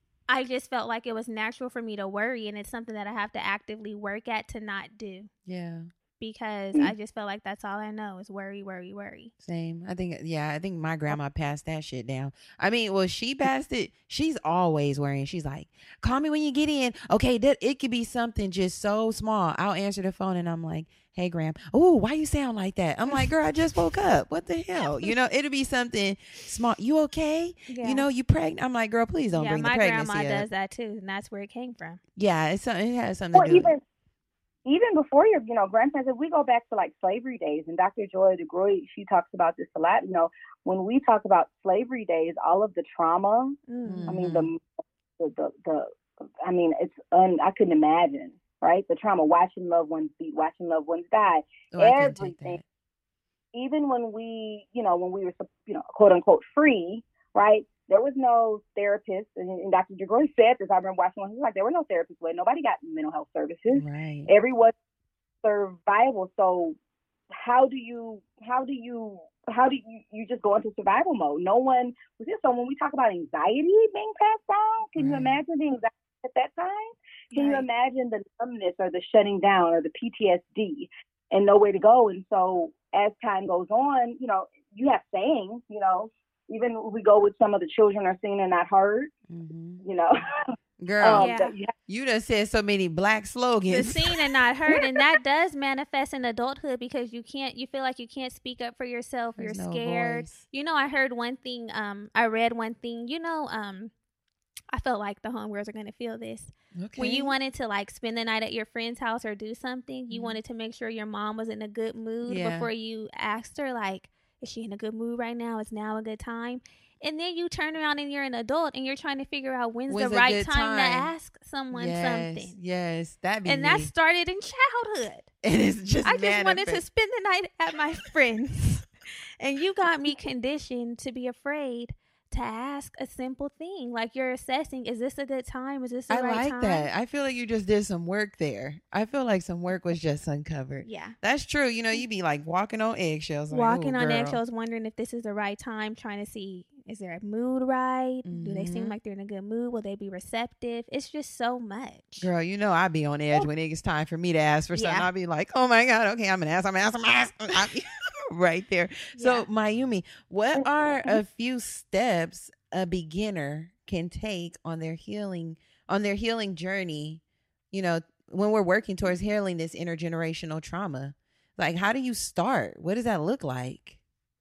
I just felt like it was natural for me to worry, and it's something that I have to actively work at to not do. Yeah. Because I just felt like that's all I know is worry, worry, worry. Same. I think, yeah, I think my grandma passed that shit down. I mean, well, she passed it. She's always worrying. She's like, call me when you get in. Okay, that it could be something just so small. I'll answer the phone and I'm like, hey, Gram. Oh, why you sound like that? I'm like, girl, I just woke up. What the hell? You know, it'll be something small. You okay? Yeah. You know, you pregnant? I'm like, girl, please don't yeah, bring the pregnancy up. My grandma does that too, and that's where it came from. Yeah, it's it has something or to do even, with it. Even before your, you know, grandparents, if we go back to like slavery days, and Doctor Joy DeGroy, she talks about this a lot. You know, when we talk about slavery days, all of the trauma, mm-hmm. I mean, the, the, the, the, I mean, it's, un, I couldn't imagine, right? The trauma, watching loved ones beat, watching loved ones die, oh, everything. Even when we, you know, when we were, you know, quote unquote free, right? There was no therapist, and, and Doctor DeGroy said this. I remember watching one. He was like, there were no therapists. But nobody got mental health services. Right. Everyone survival. So how do you? How do you? How do you? You just go into survival mode. No one was here. So when we talk about anxiety being passed down, can right. you imagine the anxiety at that time? Can right. you imagine the numbness or the shutting down or the P T S D and nowhere to go? And so as time goes on, you know, you have sayings, you know. Even when we go with some of the children are seen and not heard, mm-hmm. you know. Girl, um, yeah. you, you done said so many black slogans. The seen and not heard, and that does manifest in adulthood because you can't, you feel like you can't speak up for yourself. There's You're no scared. voice. You know, I heard one thing, um, I read one thing, you know, um, I felt like the homegirls are going to feel this. Okay. When you wanted to like spend the night at your friend's house or do something, you mm-hmm. wanted to make sure your mom was in a good mood yeah. before you asked her, like, is she in a good mood right now? Is now a good time? And then you turn around and you're an adult and you're trying to figure out when's, when's the right time, time to ask someone yes, something. Yes, that be And me. that started in childhood. And it's just I just manifest. wanted to spend the night at my friends. And you got me conditioned to be afraid to ask a simple thing. Like you're assessing, is this a good time? Is this the I right like time? that. I feel like you just did some work there. I feel like some work was just uncovered. Yeah. That's true. You know, you be like walking on eggshells. Like, walking oh, on girl. eggshells, wondering if this is the right time, trying to see, is there a mood right? Mm-hmm. Do they seem like they're in a good mood? Will they be receptive? It's just so much. Girl, you know I be on edge when it gets time for me to ask for something. Yeah. I'll be like, oh my God, okay, I'm going to ask, I'm going to ask, I'm going to ask. right there. So, Yeah. Mayumi, what are a few steps a beginner can take on their healing on their healing journey, you know, when we're working towards healing this intergenerational trauma? Like, how do you start? What does that look like?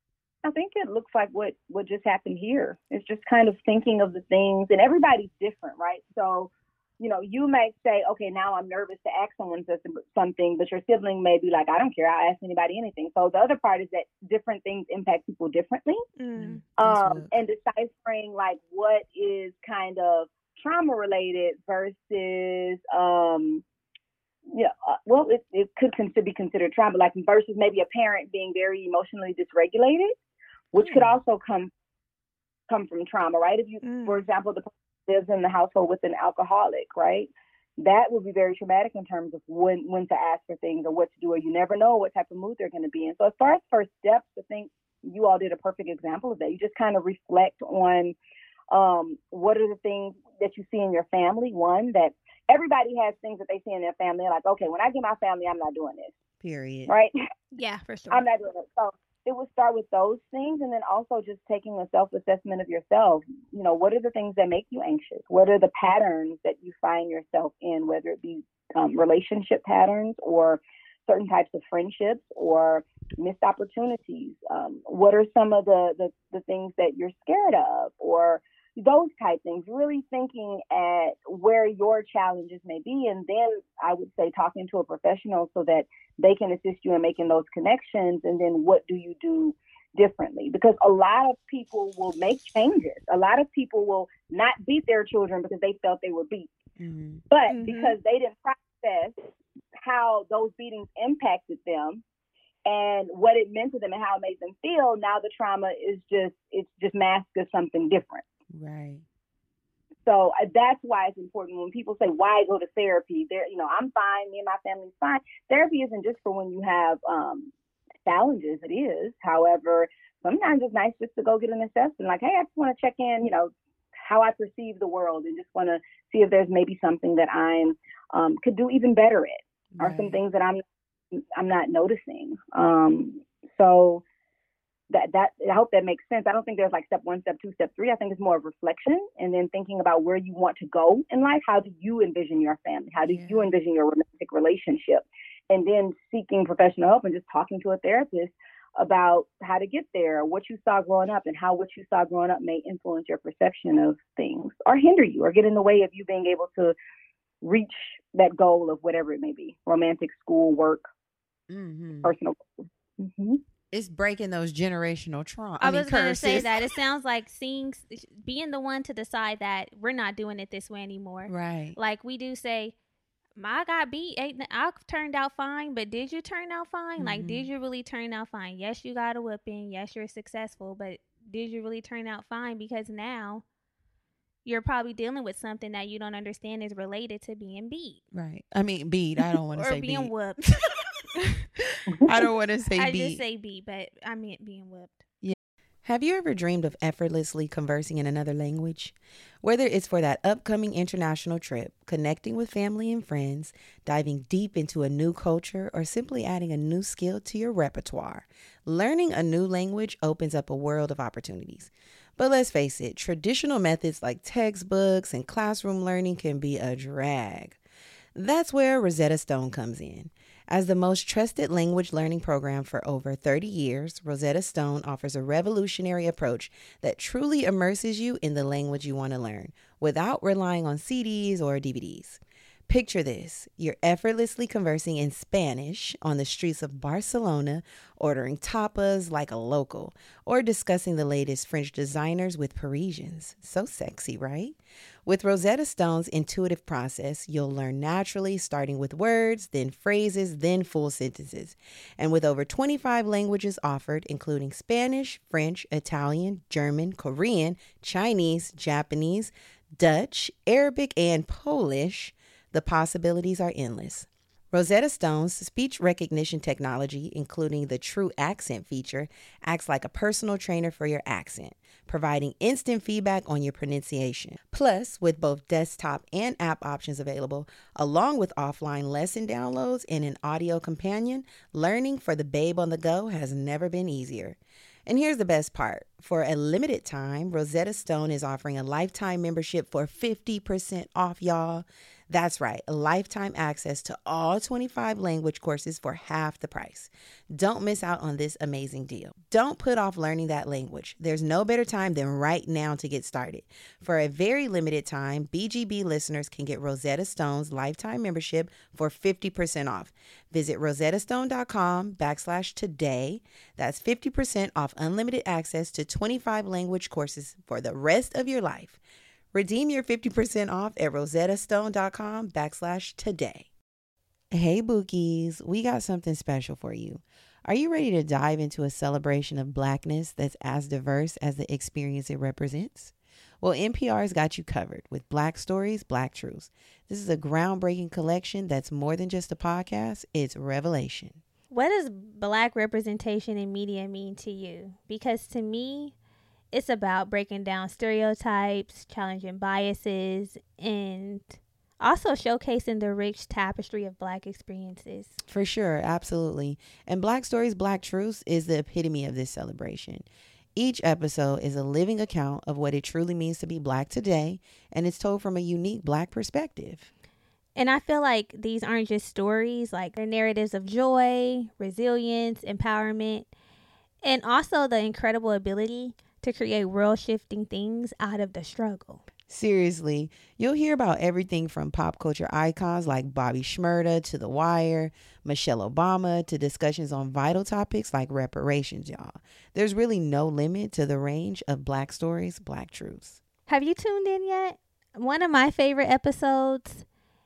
I think it looks like what, what just happened here. It's just kind of thinking of the things, and everybody's different, right? So, you know, you might say, okay, now I'm nervous to ask someone something, but your sibling may be like, I don't care, I'll ask anybody anything. So the other part is that different things impact people differently. Mm. Um, and deciphering like what is kind of trauma related versus, um, yeah, uh, well, it, it could consider, be considered trauma, like versus maybe a parent being very emotionally dysregulated, which mm. could also come come from trauma, right? If you, mm. for example, the person lives in the household with an alcoholic, right? That would be very traumatic in terms of when when to ask for things or what to do, or you never know what type of mood they're going to be in. So as far as first steps, I think you all did a perfect example of that. You just kind of reflect on um, what are the things that you see in your family. One, that everybody has things that they see in their family. They're like, okay, when I get my family, I'm not doing this. Period. Right? Yeah, for sure. I'm not doing it. So it would start with those things, and then also just taking a self-assessment of yourself. You know, what are the things that make you anxious? What are the patterns that you find yourself in, whether it be um, relationship patterns or certain types of friendships or missed opportunities? Um, what are some of the, the, the things that you're scared of, or those type things? Really thinking at where your challenges may be, and then I would say talking to a professional so that they can assist you in making those connections. And then what do you do differently? Because a lot of people will make changes. A lot of people will not beat their children because they felt they were beat, mm-hmm. but mm-hmm. because they didn't process how those beatings impacted them and what it meant to them and how it made them feel. Now the trauma is just, it's just masked as something different. Right. So uh, that's why it's important when people say, why go to therapy? There, you know, I'm fine. Me and my family's fine. Therapy isn't just for when you have um, challenges. It is. However, sometimes it's nice just to go get an assessment. Like, hey, I just want to check in, you know, how I perceive the world, and just want to see if there's maybe something that I'm um, could do even better at, right. or some things that I'm I'm not noticing. Um, so. That that I hope that makes sense. I don't think there's like step one, step two, step three. I think it's more of reflection, and then thinking about where you want to go in life. How do you envision your family? How do yeah. you envision your romantic relationship? And then seeking professional help and just talking to a therapist about how to get there, what you saw growing up, and how what you saw growing up may influence your perception of things or hinder you or get in the way of you being able to reach that goal of whatever it may be: romantic, school, work, mm-hmm. personal goals. Mm-hmm. It's breaking those generational trauma. I, I mean, was going to say that. It sounds like seeing, being the one to decide that we're not doing it this way anymore. Right. Like we do say, I got beat. I turned out fine, but did you turn out fine? Mm-hmm. Like, did you really turn out fine? Yes, you got a whipping. Yes, you're successful, but did you really turn out fine? Because now you're probably dealing with something that you don't understand is related to being beat. Right. I mean, beat. I don't want to say beat. Or being whooped. I don't want to say I beat. I just say beat, but I meant being whooped. Yeah. Have you ever dreamed of effortlessly conversing in another language? Whether it's for that upcoming international trip, connecting with family and friends, diving deep into a new culture, or simply adding a new skill to your repertoire, learning a new language opens up a world of opportunities. But let's face it, traditional methods like textbooks and classroom learning can be a drag. That's where Rosetta Stone comes in. As the most trusted language learning program for over thirty years, Rosetta Stone offers a revolutionary approach that truly immerses you in the language you want to learn without relying on C Ds or D V Ds. Picture this. You're effortlessly conversing in Spanish on the streets of Barcelona, ordering tapas like a local, or discussing the latest French designers with Parisians. So sexy, right? With Rosetta Stone's intuitive process, you'll learn naturally, starting with words, then phrases, then full sentences. And with over twenty-five languages offered, including Spanish, French, Italian, German, Korean, Chinese, Japanese, Dutch, Arabic, and Polish, the possibilities are endless. Rosetta Stone's speech recognition technology, including the True Accent feature, acts like a personal trainer for your accent, providing instant feedback on your pronunciation. Plus, with both desktop and app options available, along with offline lesson downloads and an audio companion, learning for the babe on the go has never been easier. And here's the best part. For a limited time, Rosetta Stone is offering a lifetime membership for fifty percent off, y'all. That's right, a lifetime access to all twenty-five language courses for half the price. Don't miss out on this amazing deal. Don't put off learning that language. There's no better time than right now to get started. For a very limited time, B G B listeners can get Rosetta Stone's lifetime membership for fifty percent off. Visit rosettastone.com backslash today. That's fifty percent off unlimited access to twenty-five language courses for the rest of your life. Redeem your fifty percent off at rosettastone.com backslash today. Hey, Bookies, we got something special for you. Are you ready to dive into a celebration of Blackness that's as diverse as the experience it represents? Well, N P R's got you covered with Black Stories, Black Truths. This is a groundbreaking collection that's more than just a podcast, it's revelation. What does Black representation in media mean to you? Because to me, it's about breaking down stereotypes, challenging biases, and also showcasing the rich tapestry of Black experiences. For sure, absolutely. And Black Stories, Black Truths is the epitome of this celebration. Each episode is a living account of what it truly means to be Black today, and it's told from a unique Black perspective. And I feel like these aren't just stories, like they're narratives of joy, resilience, empowerment, and also the incredible ability to create world-shifting things out of the struggle. Seriously, you'll hear about everything from pop culture icons like Bobby Shmurda to The Wire, Michelle Obama, to discussions on vital topics like reparations, y'all. There's really no limit to the range of Black Stories, Black Truths. Have you tuned in yet? One of my favorite episodes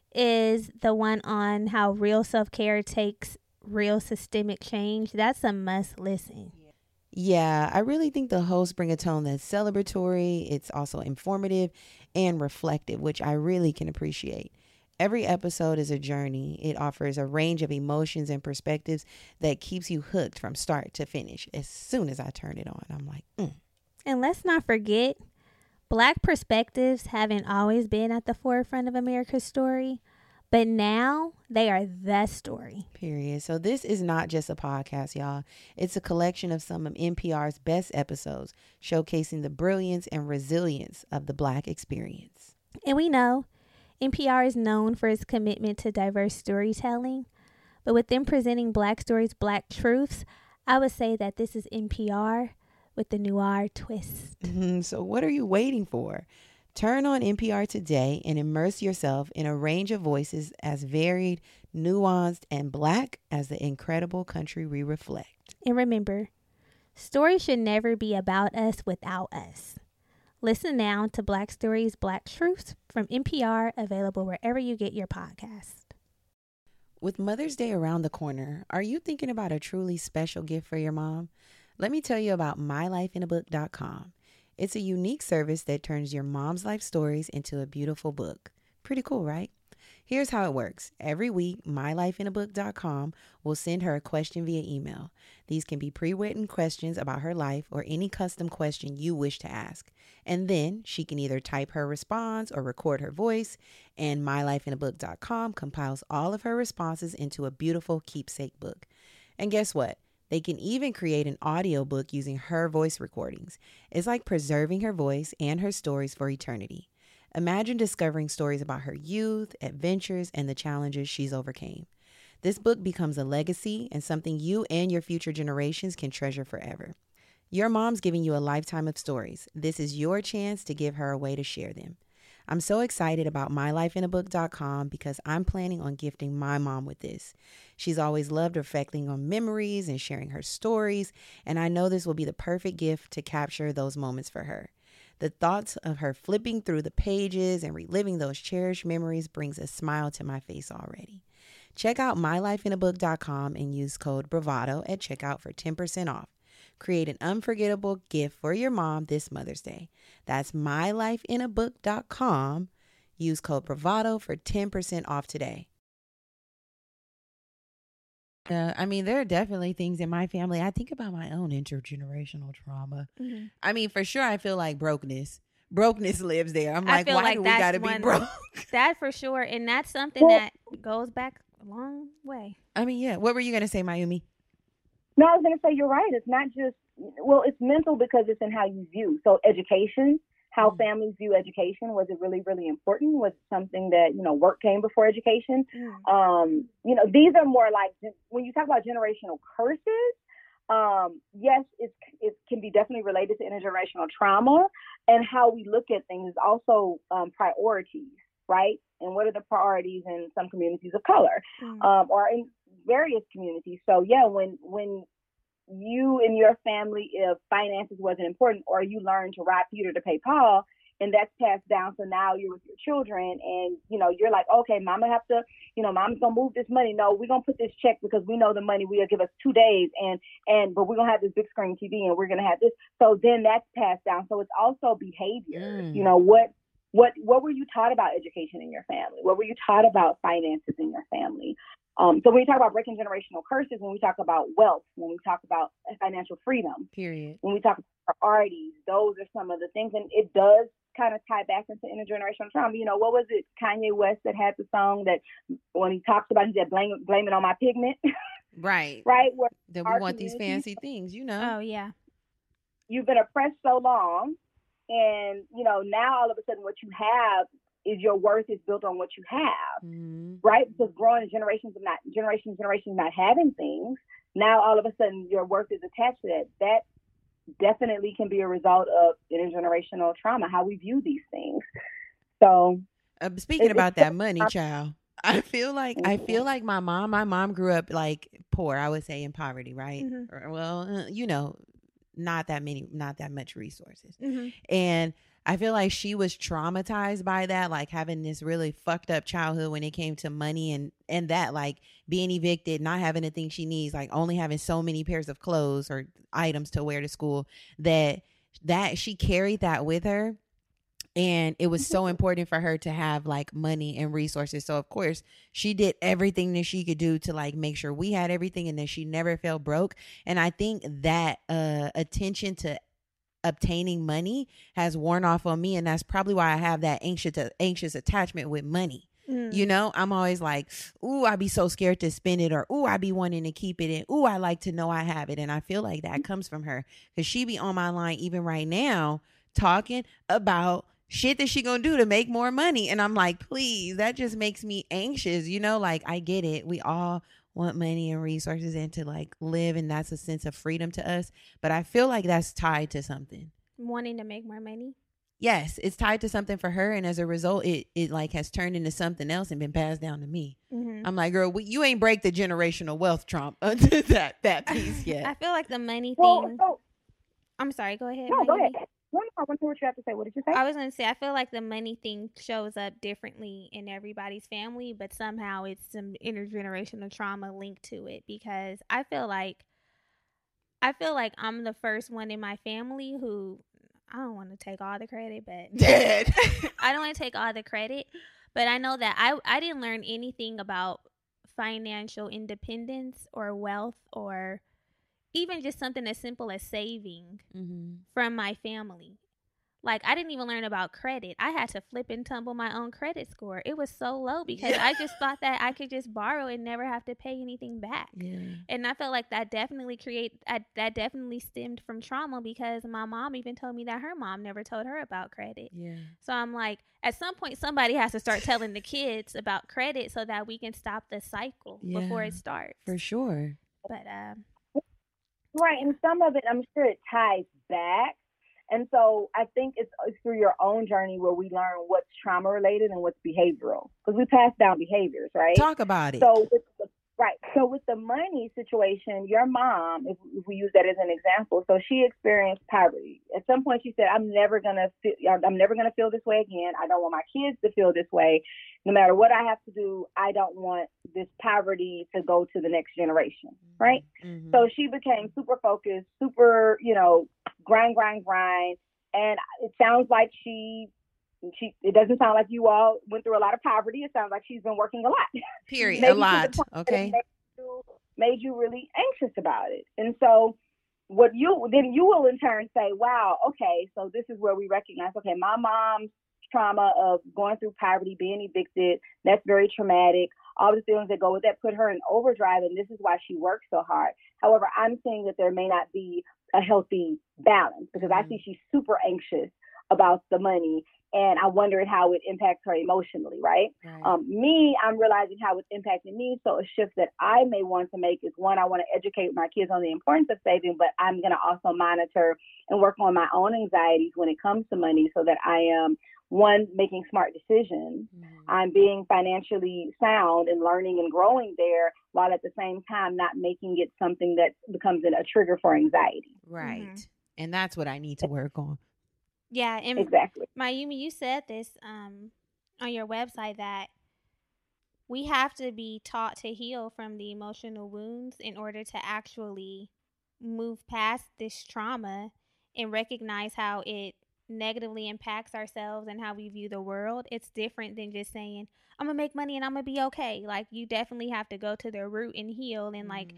is the one on how real self-care takes real systemic change. That's a must listen. Yeah, I really think the hosts bring a tone that's celebratory. It's also informative and reflective, which I really can appreciate. Every episode is a journey. It offers a range of emotions and perspectives that keeps you hooked from start to finish. As soon as I turn it on, I'm like, mm. And let's not forget, Black perspectives haven't always been at the forefront of America's story, but now they are the story. Period. So this is not just a podcast, y'all. It's a collection of some of N P R's best episodes, showcasing the brilliance and resilience of the Black experience. And we know N P R is known for its commitment to diverse storytelling, but with them presenting Black Stories, Black Truths, I would say that this is N P R with the noir twist. Mm-hmm. So what are you waiting for? Turn on N P R today and immerse yourself in a range of voices as varied, nuanced, and Black as the incredible country we reflect. And remember, stories should never be about us without us. Listen now to Black Stories, Black Truths from N P R, available wherever you get your podcast. With Mother's Day around the corner, are you thinking about a truly special gift for your mom? Let me tell you about my life in a book dot com. It's a unique service that turns your mom's life stories into a beautiful book. Pretty cool, right? Here's how it works. Every week, my life in a book dot com will send her a question via email. These can be pre-written questions about her life or any custom question you wish to ask. And then she can either type her response or record her voice, and my life in a book dot com compiles all of her responses into a beautiful keepsake book. And guess what? They can even create an audiobook using her voice recordings. It's like preserving her voice and her stories for eternity. Imagine discovering stories about her youth, adventures, and the challenges she's overcame. This book becomes a legacy and something you and your future generations can treasure forever. Your mom's giving you a lifetime of stories. This is your chance to give her a way to share them. I'm so excited about my life in a book dot com because I'm planning on gifting my mom with this. She's always loved reflecting on memories and sharing her stories, and I know this will be the perfect gift to capture those moments for her. The thoughts of her flipping through the pages and reliving those cherished memories brings a smile to my face already. Check out my life in a book dot com and use code BRAVADO at checkout for ten percent off. Create an unforgettable gift for your mom this Mother's Day. That's my life in a book dot com. Use code BRAVADO for ten percent off today. Yeah, I mean, there are definitely things in my family. I think about my own intergenerational trauma. Mm-hmm. I mean, for sure, I feel like brokenness. Brokenness lives there. I'm like, why like do we got to be broke? That for sure. And that's something well, that goes back a long way. I mean, yeah. What were you going to say, Mayumi? No, I was going to say, you're right. It's not just, well, it's mental because it's in how you view. So education, how mm-hmm. families view education. Was it really, really important? Was it something that, you know, work came before education? Mm-hmm. Um, you know, these are more like, when you talk about generational curses, um, yes, it's, it can be definitely related to intergenerational trauma, and how we look at things is also um, priorities, right? And what are the priorities in some communities of color mm-hmm. um, or in various communities? So yeah, when when you and your family, if finances wasn't important, or you learned to rob Peter to pay Paul, and that's passed down, so now you're with your children, and you know you're like, okay, mama have to, you know, mama's gonna move this money. No, we're gonna put this check because we know the money will give us two days, and and but we're gonna have this big screen T V, and we're gonna have this. So then that's passed down. So it's also behavior. Mm. You know what? What what were you taught about education in your family? What were you taught about finances in your family? Um, so when we talk about breaking generational curses, when we talk about wealth, when we talk about financial freedom, period, when we talk about priorities, those are some of the things, and it does kind of tie back into intergenerational trauma. You know, what was it, Kanye West that had the song that when he talks about, he said, blame, blame it on my pigment. Right. Right. Where that we want these fancy things, you know. Oh, yeah. You've been oppressed so long, and, you know, now all of a sudden what you have is your worth is built on what you have, mm-hmm. right? Because growing generations of not generations, generations not having things, now all of a sudden your worth is attached to that. That definitely can be a result of intergenerational trauma, how we view these things. So, uh, speaking about that money, child, I feel like mm-hmm. I feel like my mom. My mom grew up like poor. I would say in poverty, right? Mm-hmm. Or, well, uh, you know, not that many, not that much resources, mm-hmm. and I feel like she was traumatized by that, like having this really fucked up childhood when it came to money and, and that, like being evicted, not having the things she needs, like only having so many pairs of clothes or items to wear to school, that that she carried that with her. And it was so important for her to have like money and resources. So of course she did everything that she could do to like make sure we had everything and that she never felt broke. And I think that uh, attention to obtaining money has worn off on me, and that's probably why I have that anxious anxious attachment with money. Mm. You know, I'm always like, ooh, I'd be so scared to spend it, or ooh, I'd be wanting to keep it, and ooh, I like to know I have it. And I feel like that comes from her, because she be on my line even right now talking about shit that she gonna do to make more money, and I'm like, please, that just makes me anxious. You know, like I get it, we all want money and resources and to like live, and that's a sense of freedom to us, but I feel like that's tied to something. Wanting to make more money? Yes, it's tied to something for her, and as a result it it like has turned into something else and been passed down to me. Mm-hmm. I'm like, girl, we, you ain't break the generational wealth trump unto that that piece yet. I feel like the money thing well, so, I'm sorry, go ahead. No, go ahead. No, no, I want to hear what you have to say. What did you say? I was going to say, I feel like the money thing shows up differently in everybody's family, but somehow it's some intergenerational trauma linked to it, because I feel like, I feel like I'm the first one in my family who, I don't want to take all the credit, but Dead. I don't want to take all the credit, but I know that I, I didn't learn anything about financial independence or wealth, or even just something as simple as saving mm-hmm. from my family. Like, I didn't even learn about credit. I had to flip and tumble my own credit score. It was so low because yeah. I just thought that I could just borrow and never have to pay anything back. Yeah. And I felt like that definitely create I, that definitely stemmed from trauma, because my mom even told me that her mom never told her about credit. Yeah. So I'm like, at some point, somebody has to start telling the kids about credit so that we can stop the cycle yeah, before it starts. For sure. But, um, right, and some of it, I'm sure it ties back. And so I think it's, it's through your own journey where we learn what's trauma related and what's behavioral, because we pass down behaviors, right? Talk about it. So with the, right. So with the money situation, your mom, if, if we use that as an example, so she experienced poverty. At some point, she said, "I'm never gonna feel, I'm never gonna feel this way again. I don't want my kids to feel this way. No matter what I have to do, I don't want this poverty to go to the next generation." Right. Mm-hmm. So she became super focused, super, you know, grind, grind, grind. And it sounds like she, she, it doesn't sound like you all went through a lot of poverty. It sounds like she's been working a lot. Period. A lot. Okay. you made you really anxious about it. And so what you then you will in turn say, wow, okay, so this is where we recognize, okay, my mom's trauma of going through poverty, being evicted, that's very traumatic. All the feelings that go with that put her in overdrive, and this is why she works so hard. However, I'm saying that there may not be a healthy balance, because mm-hmm. I see she's super anxious about the money, and I wondered how it impacts her emotionally, right? right. Um, me, I'm realizing how it's impacting me. So a shift that I may want to make is, one, I want to educate my kids on the importance of saving, but I'm going to also monitor and work on my own anxieties when it comes to money, so that I am, one, making smart decisions. Mm-hmm. I'm being financially sound and learning and growing there, while at the same time not making it something that becomes an, a trigger for anxiety. Right. Mm-hmm. And that's what I need to work on. Yeah, and exactly. Mayumi, you said this um, on your website, that we have to be taught to heal from the emotional wounds in order to actually move past this trauma and recognize how it negatively impacts ourselves and how we view the world. It's different than just saying, I'm gonna make money and I'm gonna be okay. Like, you definitely have to go to the root and heal. And mm-hmm. like,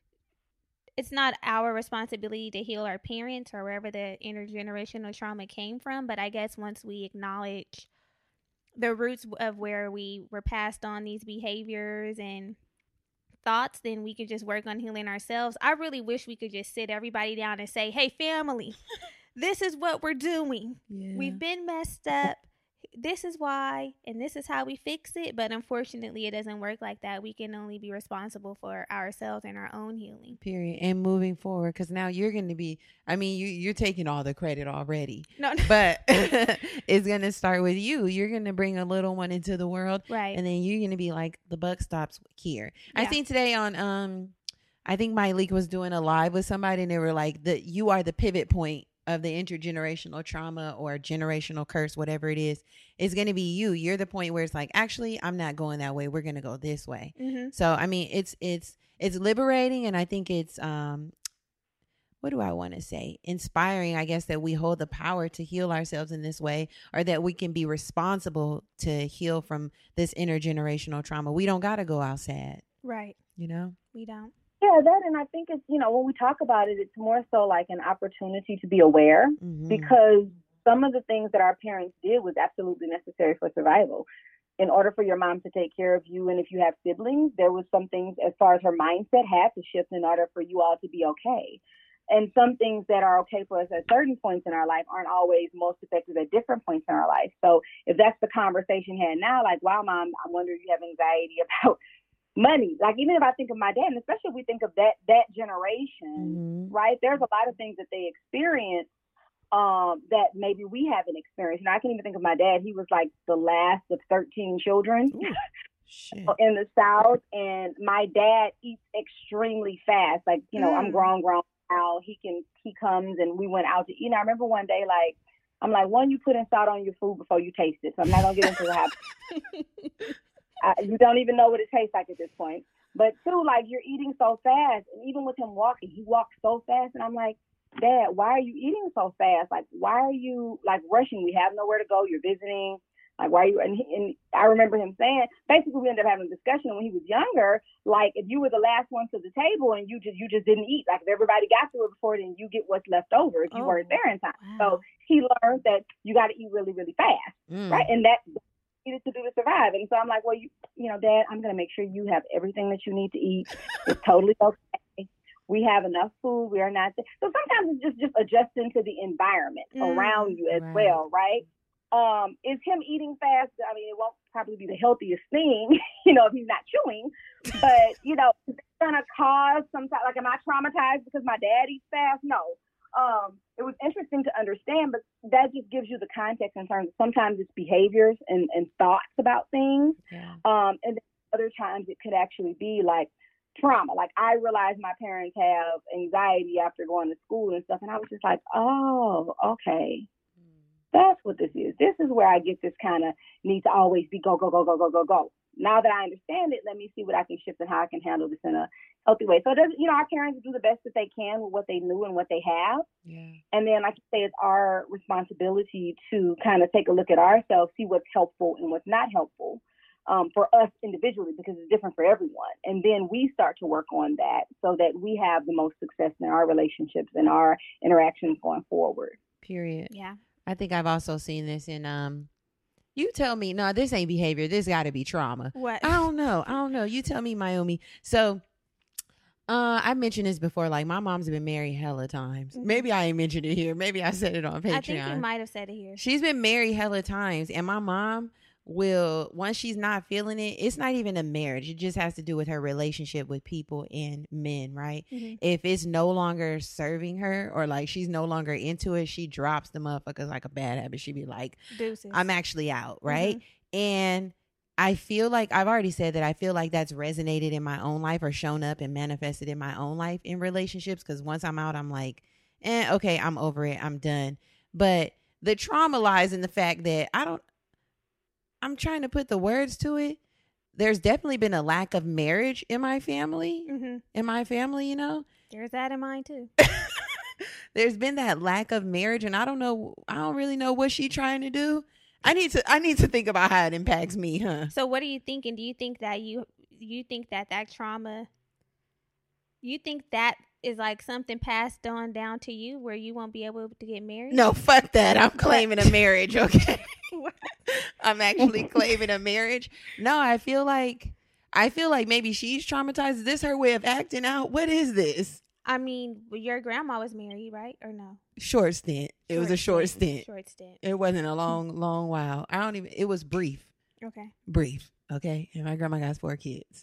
it's not our responsibility to heal our parents or wherever the intergenerational trauma came from. But I guess once we acknowledge the roots of where we were passed on these behaviors and thoughts, then we could just work on healing ourselves. I really wish we could just sit everybody down and say, hey, family, this is what we're doing. Yeah. We've been messed up. This is why, and this is how we fix it. But unfortunately, it doesn't work like that. We can only be responsible for ourselves and our own healing. Period. And moving forward, because now you're going to be, I mean, you, you're taking all the credit already. No, no. But it's going to start with you. You're going to bring a little one into the world. Right. And then you're going to be like, the buck stops here. Yeah. I seen today on, um, I think my leak was doing a live with somebody, and they were like, the you are the pivot point of the intergenerational trauma or generational curse, whatever it is, is going to be you. You're the point where it's like, actually, I'm not going that way. We're going to go this way. Mm-hmm. So, I mean, it's, it's, it's liberating. And I think it's, um, what do I want to say? Inspiring, I guess, that we hold the power to heal ourselves in this way, or that we can be responsible to heal from this intergenerational trauma. We don't got to go out sad. Right. You know? We don't. Yeah, that, and I think it's, you know, when we talk about it, it's more so like an opportunity to be aware, mm-hmm. because some of the things that our parents did was absolutely necessary for survival. In order for your mom to take care of you, and if you have siblings, there was some things as far as her mindset had to shift in order for you all to be okay. And some things that are okay for us at certain points in our life aren't always most effective at different points in our life. So if that's the conversation had now, like, wow, Mom, I wonder if you have anxiety about money. Like, even if I think of my dad, and especially if we think of that that generation, mm-hmm. right? There's a lot of things that they experienced um, that maybe we haven't experienced. And I can even think of my dad. He was like the last of thirteen children in the South. And my dad eats extremely fast. Like, you know, mm. I'm grown, grown now. He can, he comes and we went out to eat. And I remember one day, like, I'm like, one, you put in salt on your food before you taste it. So I'm not going to get into the habit. I, you don't even know what it tastes like at this point. But two, like, you're eating so fast. And even with him walking, he walks so fast. And I'm like, Dad, why are you eating so fast? Like, why are you, like, rushing? We have nowhere to go. You're visiting. Like, why are you? And, he, and I remember him saying, basically, we ended up having a discussion when he was younger. Like, if you were the last one to the table and you just you just didn't eat, like, if everybody got through it before, then you get what's left over if you oh, weren't there in time. Wow. So he learned that you got to eat really, really fast, mm. right? And that needed to do to survive. And so I'm like, well, you, you know, Dad, I'm going to make sure you have everything that you need to eat. It's totally okay. We have enough food. We are not. Th- so sometimes it's just, just adjusting to the environment mm, around you as right. well, right? Um, is him eating fast? I mean, it won't probably be the healthiest thing, you know, if he's not chewing. But, you know, is it going to cause some type, like, am I traumatized because my dad eats fast? No. Um, it was interesting to understand, but that just gives you the context in terms of sometimes it's behaviors and, and thoughts about things. Yeah. Um, and then other times it could actually be like trauma. Like, I realized my parents have anxiety after going to school and stuff. And I was just like, oh, okay. That's what this is. This is where I get this kind of need to always be go, go, go, go, go, go, go. Now that I understand it, let me see what I can shift and how I can handle this in a healthy way. So it doesn't, you know, our parents do the best that they can with what they knew and what they have. Yeah. And then, like you say, it's our responsibility to kind of take a look at ourselves, see what's helpful and what's not helpful. um, for us individually, because it's different for everyone. And then we start to work on that so that we have the most success in our relationships and our interactions going forward. Period. Yeah. I think I've also seen this in, um, you tell me, no, this ain't behavior. This got to be trauma. What? I don't know. I don't know. You tell me, Myomi. So, uh, I mentioned this before. Like, my mom's been married hella times. Mhm. Maybe I ain't mentioned it here. Maybe I said it on Patreon. I think you might have said it here. She's been married hella times, and my mom will, once she's not feeling it, it's not even a marriage. It just has to do with her relationship with people and men, right? Mm-hmm. If it's no longer serving her, or like she's no longer into it, she drops the motherfuckers like a bad habit. She'd be like, Deuces. I'm actually out, right? Mm-hmm. And I feel like, I've already said that I feel like that's resonated in my own life, or shown up and manifested in my own life in relationships. Because once I'm out, I'm like, eh, okay, I'm over it. I'm done. But the trauma lies in the fact that I don't, I'm trying to put the words to it. There's definitely been a lack of marriage in my family. Mm-hmm. In my family, you know, There's that in mine too. there's been that lack of marriage, and I don't know. I don't really know what she's trying to do. I need to. I need to think about how it impacts me, huh? So what are you thinking? Do you think that you you think that that trauma? You think that is like something passed on down to you, where you won't be able to get married? No, fuck that. I'm claiming a marriage. Okay, I'm actually claiming a marriage. No, I feel like I feel like maybe she's traumatized. Is this her way of acting out? What is this? I mean, your grandma was married, right? Or no? Short stint. It was a short stint. Short stint. It wasn't a long, long while. I don't even. It was brief. Okay. Brief. Okay, and my grandma got four kids.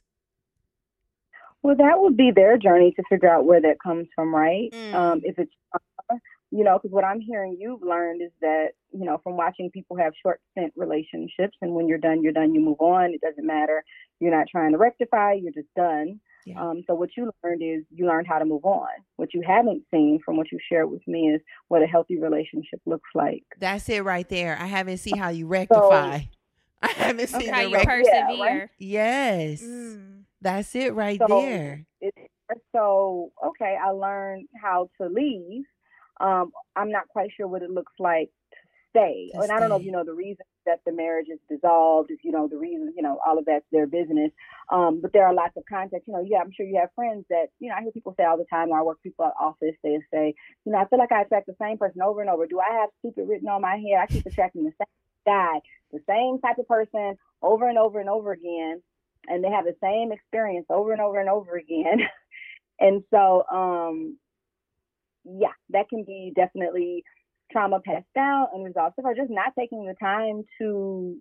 Well, that would be their journey to figure out where that comes from, right? Mm. Um, if it's, you know, because what I'm hearing you've learned is that, you know, from watching people have short stint relationships, and when you're done, you're done, you move on. It doesn't matter. You're not trying to rectify. You're just done. Yeah. Um, so what you learned is you learned how to move on. What you haven't seen from what you shared with me is what a healthy relationship looks like. That's it right there. I haven't seen how you rectify. So, I haven't seen how the you rec- persevere. Yeah, right? Yes. Mm. That's it right so there. It, so, okay, I learned how to leave. Um, I'm not quite sure what it looks like to stay. To and stay. I don't know if you know the reason that the marriage is dissolved, if you know the reason, you know, all of that's their business. Um, but there are lots of context. You know, yeah, I'm sure you have friends that, you know, I hear people say all the time, or I work people at office, they say, you know, I feel like I attract the same person over and over. Do I have stupid written on my head? I keep attracting the same guy, the same type of person over and over and over again. And they have the same experience over and over and over again. And so, um, yeah, that can be definitely trauma passed down, unresolved stuff, or just not taking the time to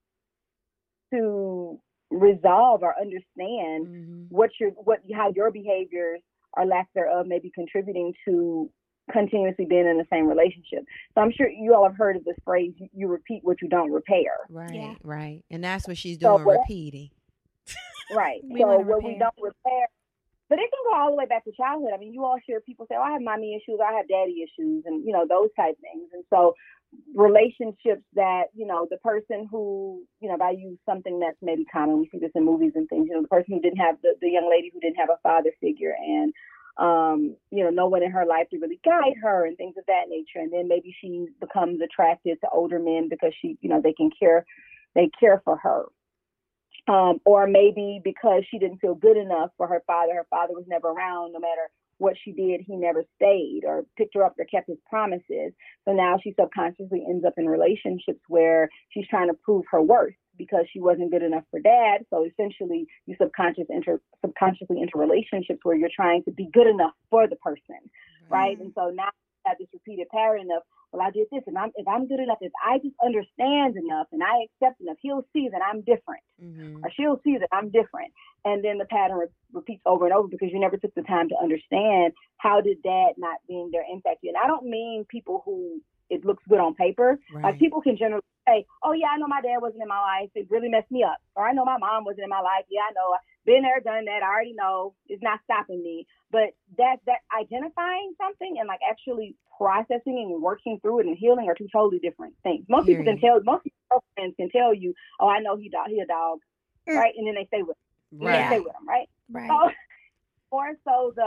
to resolve or understand Mm-hmm. what your what how your behaviors or lack thereof may be contributing to continuously being in the same relationship. So I'm sure you all have heard of this phrase, you, you repeat what you don't repair. Right, Yeah. right. And that's what she's So doing, what- repeating. Right. We so wanna what we repair. don't repair, but it can go all the way back to childhood. I mean, you all hear people say, oh, I have mommy issues, I have daddy issues, and, you know, those type things. And so relationships that, you know, the person who, you know, if I use something that's maybe common, we see this in movies and things, you know, the person who didn't have, the, the young lady who didn't have a father figure, and, um, you know, no one in her life to really guide her and things of that nature. And then maybe she becomes attracted to older men because she, you know, they can care, they care for her. Um, or maybe because she didn't feel good enough for her father, her father was never around. No matter what she did, he never stayed or picked her up or kept his promises. So now she subconsciously ends up in relationships where she's trying to prove her worth because she wasn't good enough for dad. So essentially, you subconscious enter, subconsciously enter relationships where you're trying to be good enough for the person, right? Mm-hmm. And so now you have this repeated pattern of, well, I did this, and I'm, if I'm good enough, if I just understand enough and I accept enough, he'll see that I'm different, Mm-hmm. or she'll see that I'm different. And then the pattern re- repeats over and over because you never took the time to understand how did dad not being there impact you. And I don't mean people who it looks good on paper. Right. Like people can generally say, oh, yeah, I know my dad wasn't in my life. It really messed me up. Or I know my mom wasn't in my life. Yeah, I know. I've been there, done that. I already know. It's not stopping me. But that that identifying something and like actually processing and working through it and healing are two totally different things. Most people can Period. tell, most girlfriends can tell you, oh, I know he, dog, he a dog, Mm. right? And then they stay with him. Right. They stay with him, right? Right. So more so the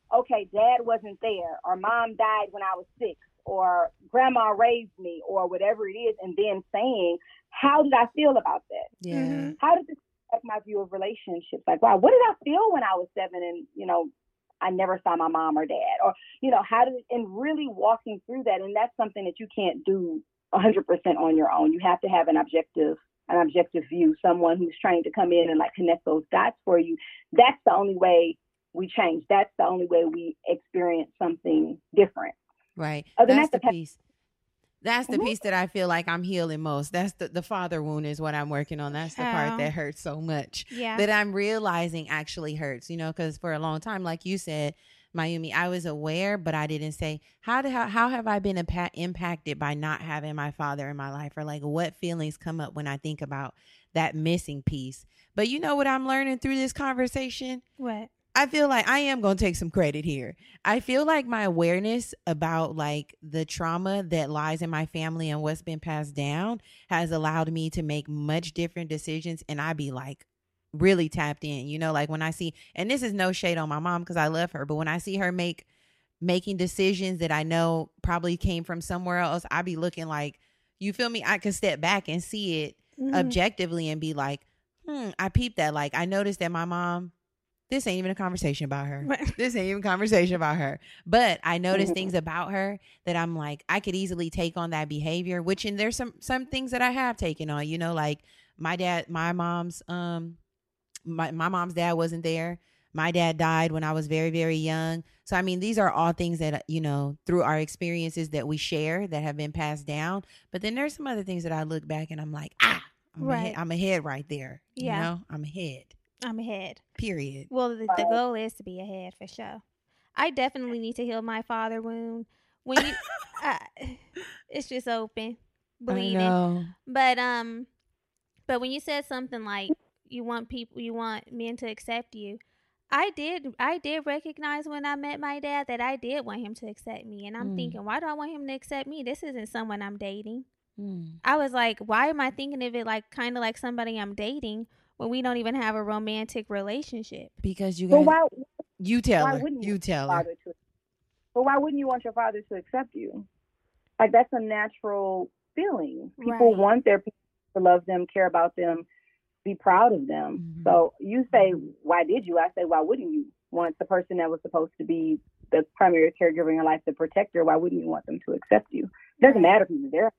okay, dad wasn't there, or mom died when I was six, or grandma raised me, or whatever it is, and then saying, how did I feel about that? Yeah. Mm-hmm. How did this affect my view of relationships? Like, wow, what did I feel when I was seven and, you know, I never saw my mom or dad? Or, you know, how did, and really walking through that. And that's something that you can't do one hundred percent on your own. You have to have an objective, an objective view, someone who's trained to come in and like connect those dots for you. That's the only way we change. That's the only way we experience something different. Right. Other That's than the that, piece. That's the Mhm. piece that I feel like I'm healing most. That's the, the father wound is what I'm working on. That's the Oh. part that hurts so much. Yeah. That I'm realizing actually hurts, you know, because for a long time, like you said, Mayumi, I was aware, but I didn't say, how, do, how, how have I been impa- impacted by not having my father in my life? Or like what feelings come up when I think about that missing piece? But you know what I'm learning through this conversation? What? I feel like I am going to take some credit here. I feel like my awareness about like the trauma that lies in my family and what's been passed down has allowed me to make much different decisions. And I be like really tapped in, you know, like when I see, and this is no shade on my mom because I love her, but when I see her make making decisions that I know probably came from somewhere else, I be looking like, you feel me? I can step back and see it Mhm. objectively and be like, hmm, I peeped that. Like I noticed that my mom, this ain't even a conversation about her. Right. This ain't even a conversation about her. But I noticed Mhm. things about her that I'm like, I could easily take on that behavior, which, and there's some, some things that I have taken on, you know, like my dad, my mom's, um, my, my mom's dad wasn't there. My dad died when I was very, very young. So, I mean, these are all things that, you know, through our experiences that we share that have been passed down. But then there's some other things that I look back and I'm like, ah, I'm, Right. ahead, I'm ahead right there. Yeah. You know, I'm ahead, I'm ahead. period. Well, the, the goal is to be ahead for sure. I definitely need to heal my father wound. When you, uh, it's just open, bleeding. I know. But um, but when you said something like you want people, you want men to accept you, I did. I did recognize when I met my dad that I did want him to accept me, and I'm Mm. thinking, why do I want him to accept me? This isn't someone I'm dating. Mm. I was like, why am I thinking of it like kind of like somebody I'm dating when we don't even have a romantic relationship? Because you But guys, why, you tell why her, wouldn't you you tell want her. your father to? But why wouldn't you want your father to accept you? Like that's a natural feeling. People Right. want their people to love them, care about them, be proud of them. Mhm. So you say, why did you? I say, why wouldn't you want the person that was supposed to be the primary caregiver in your life, the protector? Why wouldn't you want them to accept you? It doesn't Right. matter who's there.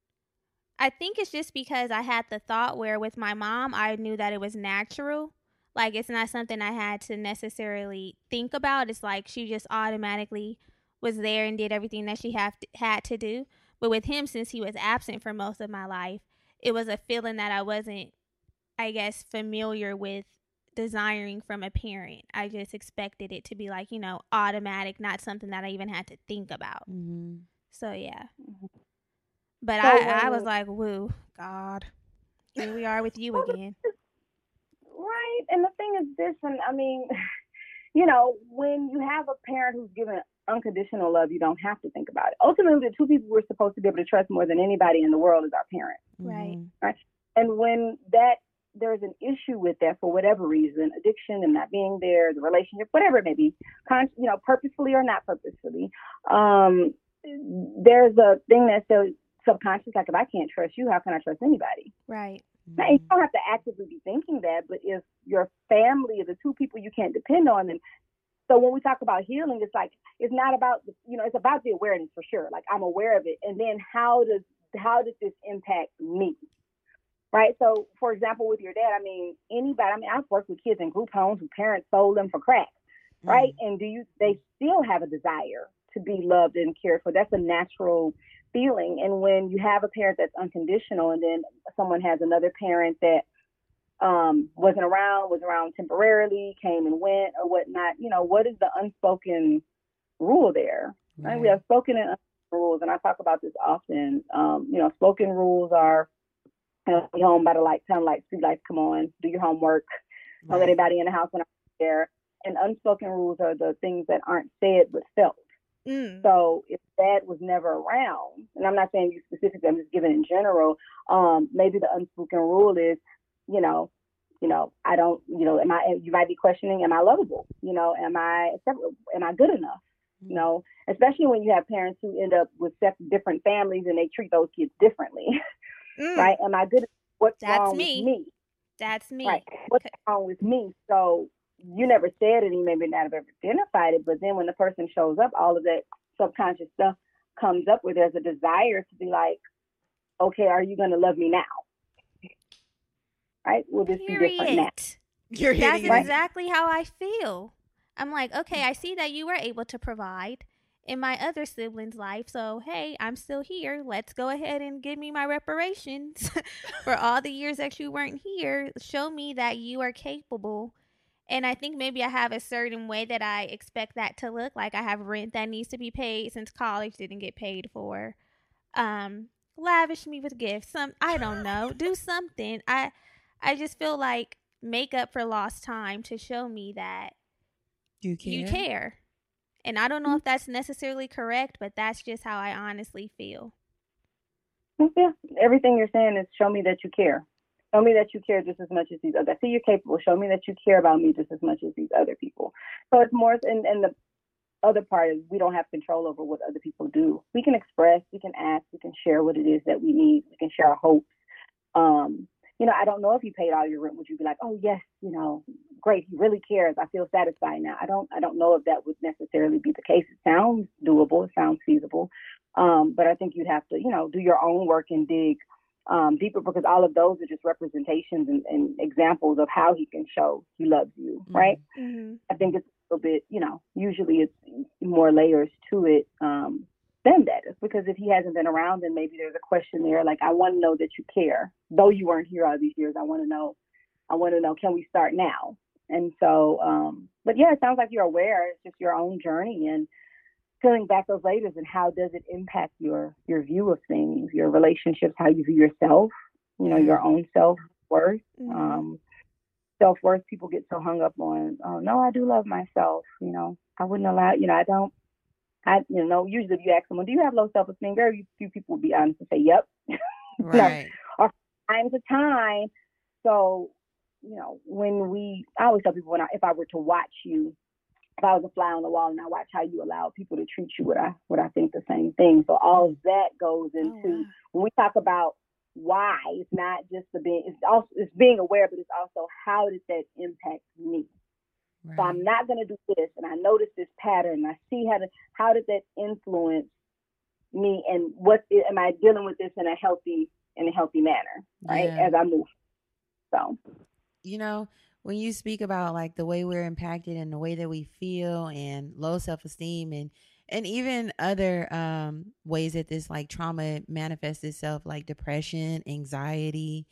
I think it's just because I had the thought where with my mom, I knew that it was natural. Like it's not something I had to necessarily think about. It's like she just automatically was there and did everything that she have to, had to do. But with him, since he was absent for most of my life, it was a feeling that I wasn't, I guess, familiar with desiring from a parent. I just expected it to be like, you know, automatic, not something that I even had to think about. Mm-hmm. So, yeah. But So I, I when- was like, woo, God, here we are with you again. Right. And the thing is this, and I mean, you know, when you have a parent who's given unconditional love, you don't have to think about it. Ultimately, the two people we're supposed to be able to trust more than anybody in the world is our parents. Right. Right. And when that there's an issue with that for whatever reason, addiction and not being there, the relationship, whatever it may be, con- you know, purposefully or not purposefully, um, there's a thing that says subconscious, like if I can't trust you, how can I trust anybody? Right. Now, you don't have to actively be thinking that, but if your family are the two people you can't depend on, and so when we talk about healing, it's like it's not about, you know, it's about the awareness for sure. Like I'm aware of it, and then how does how does this impact me? Right. So, for example, with your dad, I mean, anybody. I mean, I've worked with kids in group homes whose parents sold them for crack. Right. Mm. And do you? They still have a desire to be loved and cared for. That's a natural feeling. And when you have a parent that's unconditional, and then someone has another parent that um, wasn't around, was around temporarily, came and went, or whatnot, you know, what is the unspoken rule there? Right? Right. We have spoken and unspoken rules, and I talk about this often. Um, you know, spoken rules are, you know, be home by the light, time light, street lights come on, do your homework, right. Don't let anybody in the house when I'm there. And unspoken rules are the things that aren't said but felt. Mm. So if dad was never around, and I'm not saying you specifically, I'm just giving in general, um, maybe the unspoken rule is, you know, You know, I don't, you know, am I, you might be questioning, am I lovable? You know, am I, am I good enough? You know, especially when you have parents who end up with different families and they treat those kids differently, mm. right? Am I good? What's That's wrong me. with me? That's me. Right. What's wrong with me? So you never said it, and you maybe not have ever identified it, but then when the person shows up, all of that subconscious stuff comes up where there's a desire to be like, okay, are you going to love me now? Right? Will this Period. be different now? You're That's hitting exactly how I feel. I'm like, okay, I see that you were able to provide in my other siblings' life. So, hey, I'm still here. Let's go ahead and give me my reparations for all the years that you weren't here. Show me that you are capable. And I think maybe I have a certain way that I expect that to look. Like I have rent that needs to be paid since college didn't get paid for. Um, lavish me with gifts. Some I don't know. Do something. I I just feel like make up for lost time to show me that You care? You care. And I don't know if that's necessarily correct, but that's just how I honestly feel. Yeah. Everything you're saying is show me that you care. Show me that you care just as much as these others. I see you're capable. Show me that you care about me just as much as these other people. So it's more, and, and the other part is we don't have control over what other people do. We can express, we can ask, we can share what it is that we need. We can share our hopes. Um, You know, I don't know if you paid all your rent. Would you be like, oh yes, you know, great, he really cares. I feel satisfied now. I don't, I don't know if that would necessarily be the case. It sounds doable. It sounds feasible. Um, but I think you'd have to, you know, do your own work and dig um, deeper, because all of those are just representations and, and examples of how he can show he loves you, Mm-hmm. right? Mm-hmm. I think it's a little bit, you know, usually it's more layers to it. Um, than that. It's because if he hasn't been around, then maybe there's a question there. Like, I want to know that you care. Though you weren't here all these years, I want to know, I want to know, can we start now? And so, um, but yeah, it sounds like you're aware. It's just your own journey and peeling back those layers, and how does it impact your, your view of things, your relationships, how you view yourself, you know, your own self-worth. Mm-hmm. Um, self-worth, people get so hung up on, oh, no, I do love myself. You know, I wouldn't allow, you know, I don't, I, you know, usually if you ask someone, do you have low self-esteem? Very few people would be honest and say, yep. Right. No. Or time to time. So, you know, when we, I always tell people, when I, if I were to watch you, if I was a fly on the wall and I watch how you allow people to treat you, would I, would I think the same thing? So all of that goes into, oh, wow. When we talk about why, it's not just the being, it's also, it's being aware, but it's also how does that impact me? Right. So I'm not going to do this, and I notice this pattern. I see how to, how did that influence me, and what am I dealing with this in a healthy in a healthy manner, right? Yeah. As I move. So, you know, when you speak about like the way we're impacted and the way that we feel and low self-esteem and and even other um, ways that this like trauma manifests itself, like depression, anxiety,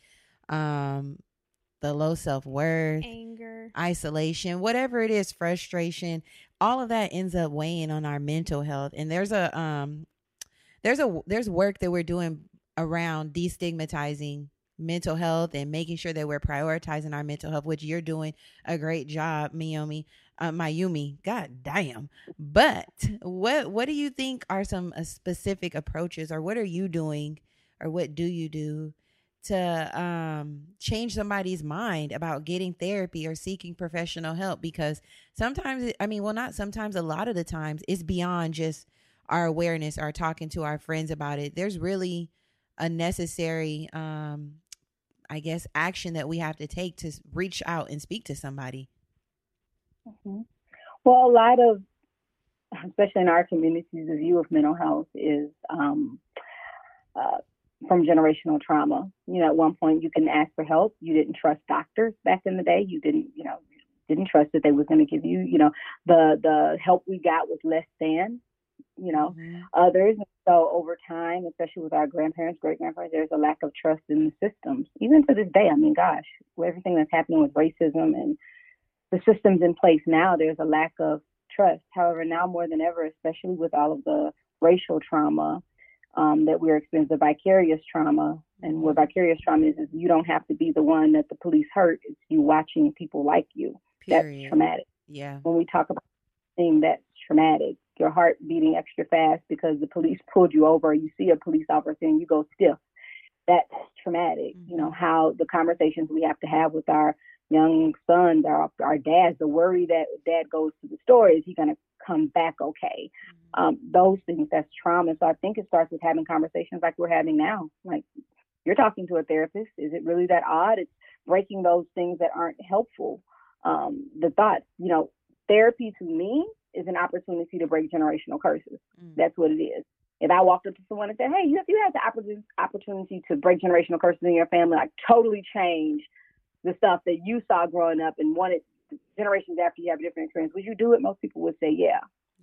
um, the low self-worth, anger, isolation, whatever it is, frustration, all of that ends up weighing on our mental health. And there's a um there's a there's work that we're doing around destigmatizing mental health and making sure that we're prioritizing our mental health, which you're doing a great job, Miyomi, uh, Mayumi. God damn. But what what do you think are some uh, specific approaches, or what are you doing, or what do you do to um, change somebody's mind about getting therapy or seeking professional help? Because sometimes, it, I mean, well, not sometimes, a lot of the times it's beyond just our awareness or talking to our friends about it. There's really a necessary, um, I guess, action that we have to take to reach out and speak to somebody. Mm-hmm. Well, a lot of, especially in our communities, the view of mental health is um, uh, from generational trauma. You know, at one point you can ask for help. You didn't trust doctors back in the day. You didn't, you know, didn't trust that they was going to give you, you know, the, the help we got was less than, you know, mm-hmm. others. So over time, especially with our grandparents, great grandparents, there's a lack of trust in the systems. Even to this day, I mean, gosh, with everything that's happening with racism and the systems in place now, there's a lack of trust. However, now more than ever, especially with all of the racial trauma, Um, that we're experiencing, the vicarious trauma. And what vicarious trauma is, is you don't have to be the one that the police hurt. It's you watching people like you. Period. That's traumatic. Yeah. When we talk about thing that's traumatic, your heart beating extra fast because the police pulled you over, you see a police officer and you go stiff. That's traumatic. Mm-hmm. You know, how the conversations we have to have with our young sons, our, our dads, the worry that dad goes to the store, is he going to come back okay? Mm-hmm. Um, those things, that's trauma. So I think it starts with having conversations like we're having now. Like, you're talking to a therapist. Is it really that odd? It's breaking those things that aren't helpful. Um, the thought, you know, therapy to me is an opportunity to break generational curses. Mm. That's what it is. If I walked up to someone and said, hey, you, you had the opportunity to break generational curses in your family, like totally change the stuff that you saw growing up and wanted generations after you have a different experience, would you do it? Most people would say, yeah.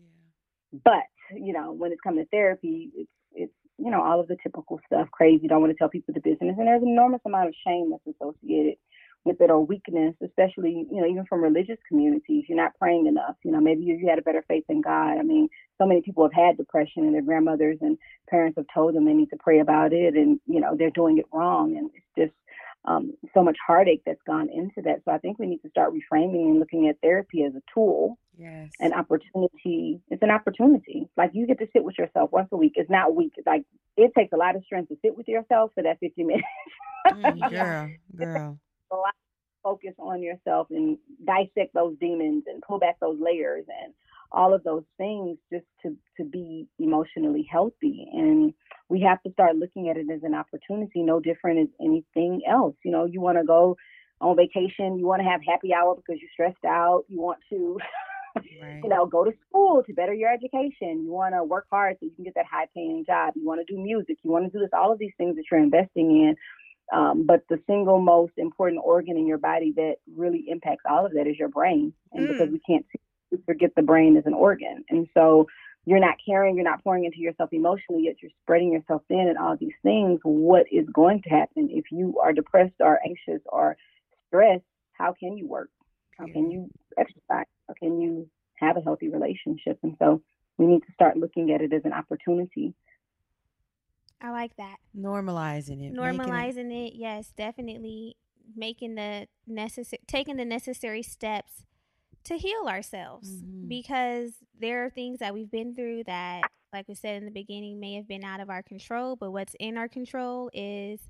yeah. But, you know, when it's coming to therapy, it's, it's, you know, all of the typical stuff, crazy, don't want to tell people the business. And there's an enormous amount of shame that's associated with it, or weakness, especially, you know, even from religious communities. You're not praying enough. You know, maybe you, you had a better faith in God. I mean, so many people have had depression and their grandmothers and parents have told them they need to pray about it, and, you know, they're doing it wrong. And it's just um, so much heartache that's gone into that. So I think we need to start reframing and looking at therapy as a tool, yes, an opportunity. It's an opportunity. Like, you get to sit with yourself once a week. It's not weak. It's like, it takes a lot of strength to sit with yourself for that fifty minutes. mm, girl, girl. A lot of focus on yourself and dissect those demons and pull back those layers and all of those things, just to, to be emotionally healthy. And we have to start looking at it as an opportunity, no different as anything else. You know, you want to go on vacation, you want to have happy hour because you're stressed out, you want to, right. you know, go to school to better your education, you want to work hard so you can get that high paying job, you want to do music, you want to do this, all of these things that you're investing in. Um, but the single most important organ in your body that really impacts all of that is your brain. And mm. because we can't see, we forget the brain is an organ. And so you're not caring, you're not pouring into yourself emotionally, yet you're spreading yourself thin and all these things. What is going to happen if you are depressed or anxious or stressed? How can you work? How can you exercise? How can you have a healthy relationship? And so we need to start looking at it as an opportunity. I like that. Normalizing it. Normalizing it. it, yes, definitely making the necessary, taking the necessary steps to heal ourselves, mm-hmm. because there are things that we've been through that, like we said in the beginning, may have been out of our control, but what's in our control is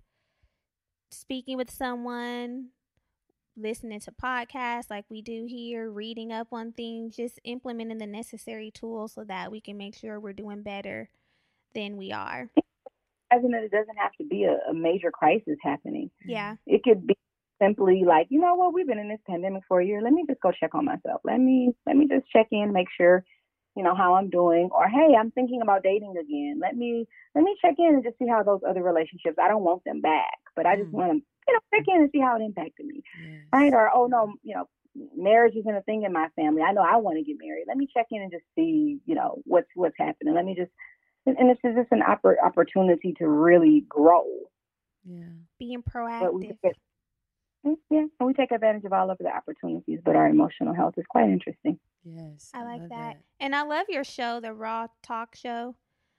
speaking with someone, listening to podcasts like we do here, reading up on things, just implementing the necessary tools so that we can make sure we're doing better than we are. As in that it doesn't have to be a, a major crisis happening. Yeah. It could be simply like, you know what, we've been in this pandemic for a year. Let me just go check on myself. Let me let me just check in, make sure, you know, how I'm doing. Or, hey, I'm thinking about dating again. Let me let me check in and just see how those other relationships, I don't want them back, but I just mm. want to, you know, check in and see how it impacted me. Yes. Right? Or, oh no, you know, marriage isn't a thing in my family. I know I want to get married. Let me check in and just see, you know, what's what's happening. Let me just And this is just an oppor- opportunity to really grow. Yeah. Being proactive. Get, yeah. And we take advantage of all of the opportunities, but our emotional health is quite interesting. Yes. I, I like that. that. And I love your show, the Raw Talk Show.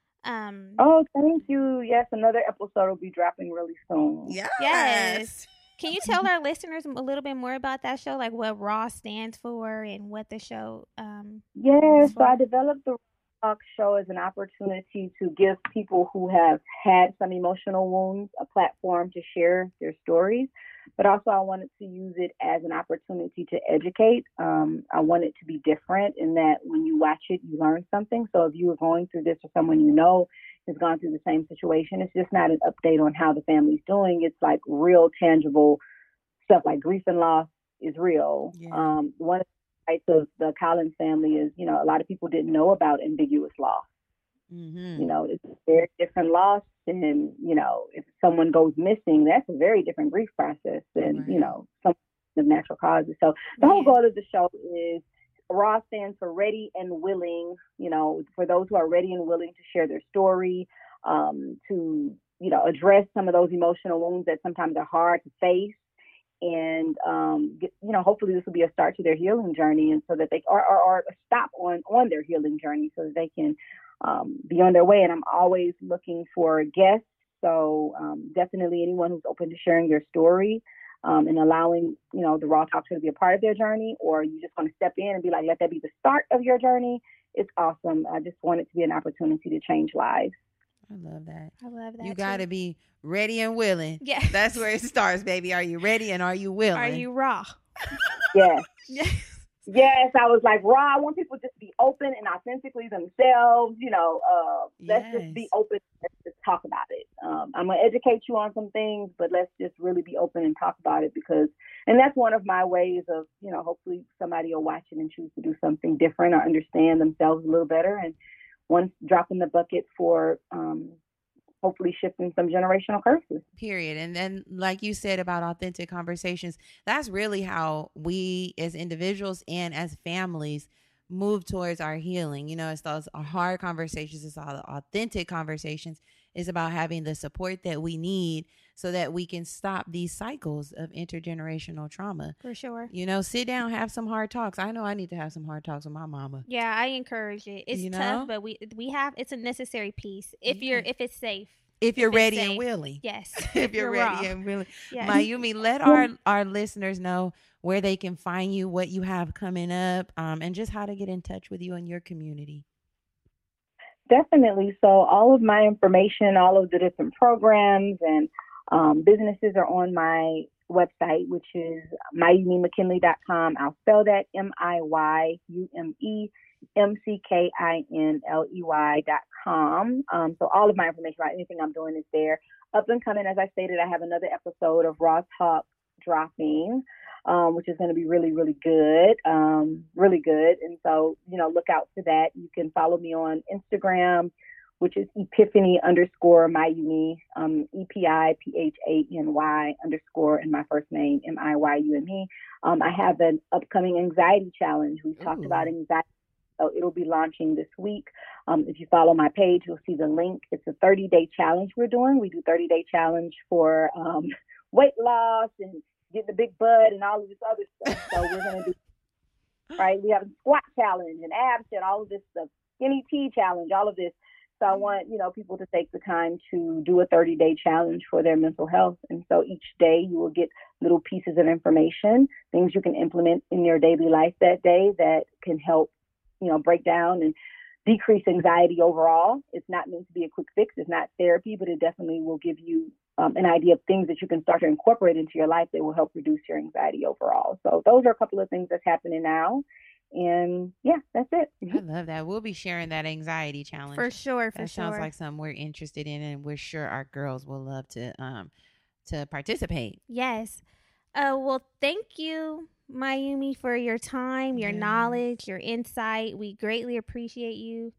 Um, oh, thank you. Yes. Another episode will be dropping really soon. Yes. Yes. Can you tell our listeners a little bit more about that show, like what Raw stands for and what the show um Yes. So I developed the Talk Show as an opportunity to give people who have had some emotional wounds a platform to share their stories, but also I wanted to use it as an opportunity to educate. Um, I want it to be different in that when you watch it, you learn something. So if you are going through this or someone you know has gone through the same situation, it's just not an update on how the family's doing. It's like real tangible stuff, like grief and loss is real. Yeah. Um, one of of the Collins family is, you know, a lot of people didn't know about ambiguous loss. Mm-hmm. You know, it's a very different loss. And, you know, if someone goes missing, that's a very different grief process than, right. you know, some of natural causes. So the yeah. whole goal of the show is RAW stands for ready and willing, you know, for those who are ready and willing to share their story, um, to, you know, address some of those emotional wounds that sometimes are hard to face. And, um, get, you know, hopefully this will be a start to their healing journey, and so that they are, or, or a stop on, on their healing journey so that they can um, be on their way. And I'm always looking for guests. So um, definitely anyone who's open to sharing their story um, and allowing, you know, the Raw Talk Show to be a part of their journey, or you just want to step in and be like, let that be the start of your journey. It's awesome. I just want it to be an opportunity to change lives. I love that. I love that. You got to be ready and willing. Yeah. That's where it starts, baby. Are you ready and are you willing? Are you raw? Yes. Yes. Yes, I was like, Raw, I want people just to be open and authentically themselves. You know, uh, let's Yes. just be open. Let's just talk about it. Um, I'm going to educate you on some things, but let's just really be open and talk about it because, and that's one of my ways of, you know, hopefully somebody will watch it and choose to do something different or understand themselves a little better. And once dropping the bucket for, um, hopefully shifting some generational curses. Period. And then, like you said about authentic conversations, that's really how we as individuals and as families move towards our healing. You know, it's those hard conversations, it's all the authentic conversations. It's about having the support that we need so that we can stop these cycles of intergenerational trauma. For sure. You know, sit down, have some hard talks. I know I need to have some hard talks with my mama. Yeah, I encourage it. It's You know? tough, but we we have it's a necessary piece if you're Yeah. if it's safe. If you're If it's ready safe. and willing. Yes. If you're ready raw. and willing. Yes. Mayumi, let our, our listeners know where they can find you, what you have coming up, um, and just how to get in touch with you and your community. Definitely. So all of my information, all of the different programs and um, businesses are on my website, which is mayumi mckinley dot com. I'll spell that M I Y U M E M C K I N L E Y dot com. Um, so all of my information about anything I'm doing is there. Up and coming, as I stated, I have another episode of Raw Talk dropping, um, which is going to be really, really good, um, really good. And so, you know, look out for that. You can follow me on Instagram, which is Epiphany underscore Mayumi, um, E P I P H A N Y underscore, and my first name, M I Y U M E. Um, I have an upcoming anxiety challenge. We've talked Ooh. about anxiety. So it'll be launching this week. Um, if you follow my page, you'll see the link. It's a thirty-day challenge we're doing. We do thirty-day challenge for um, weight loss and getting the big butt and all of this other stuff. So we're going to do, right? We have a squat challenge and abs and all of this stuff, skinny tea challenge, all of this. So I want, you know, people to take the time to do a thirty-day challenge for their mental health. And so each day you will get little pieces of information, things you can implement in your daily life that day that can help, you know, break down and decrease anxiety overall. It's not meant to be a quick fix. It's not therapy, but it definitely will give you um, an idea of things that you can start to incorporate into your life that will help reduce your anxiety overall. So those are a couple of things that's happening now. And yeah, that's it. I love that. We'll be sharing that anxiety challenge. For sure, for that sure. sounds like something we're interested in, and we're sure our girls will love to um to participate. Yes. Uh, well, thank you, Mayumi, for your time, your Yeah. knowledge, your insight. We greatly appreciate you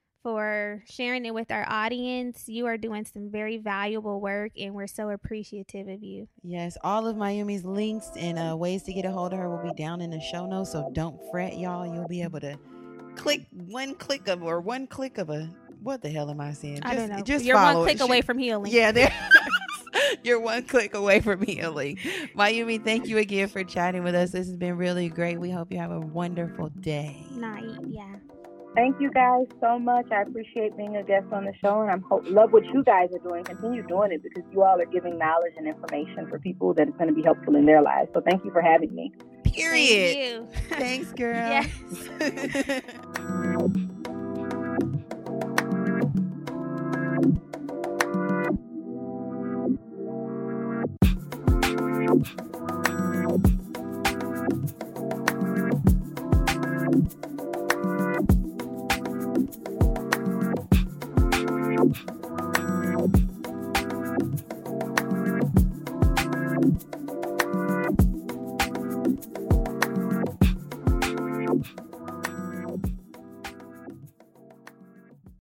for sharing it with our audience. You are doing some very valuable work, and we're so appreciative of you. Yes, all of Mayumi's links and uh, ways to get a hold of her will be down in the show notes. So don't fret, y'all. You'll be able to click one click of or one click of a what the hell am I saying? Just, I don't know. Just You're follow one it. click away from healing. Yeah, there. You're one click away from healing. Mayumi, thank you again for chatting with us. This has been really great. We hope you have a wonderful day. Night. Yeah. Thank you guys so much. I appreciate being a guest on the show, and I hope love what you guys are doing. Continue doing it because you all are giving knowledge and information for people that is going to be helpful in their lives. So thank you for having me. Period. Thank you. Thanks, girl. Yes. Thank you.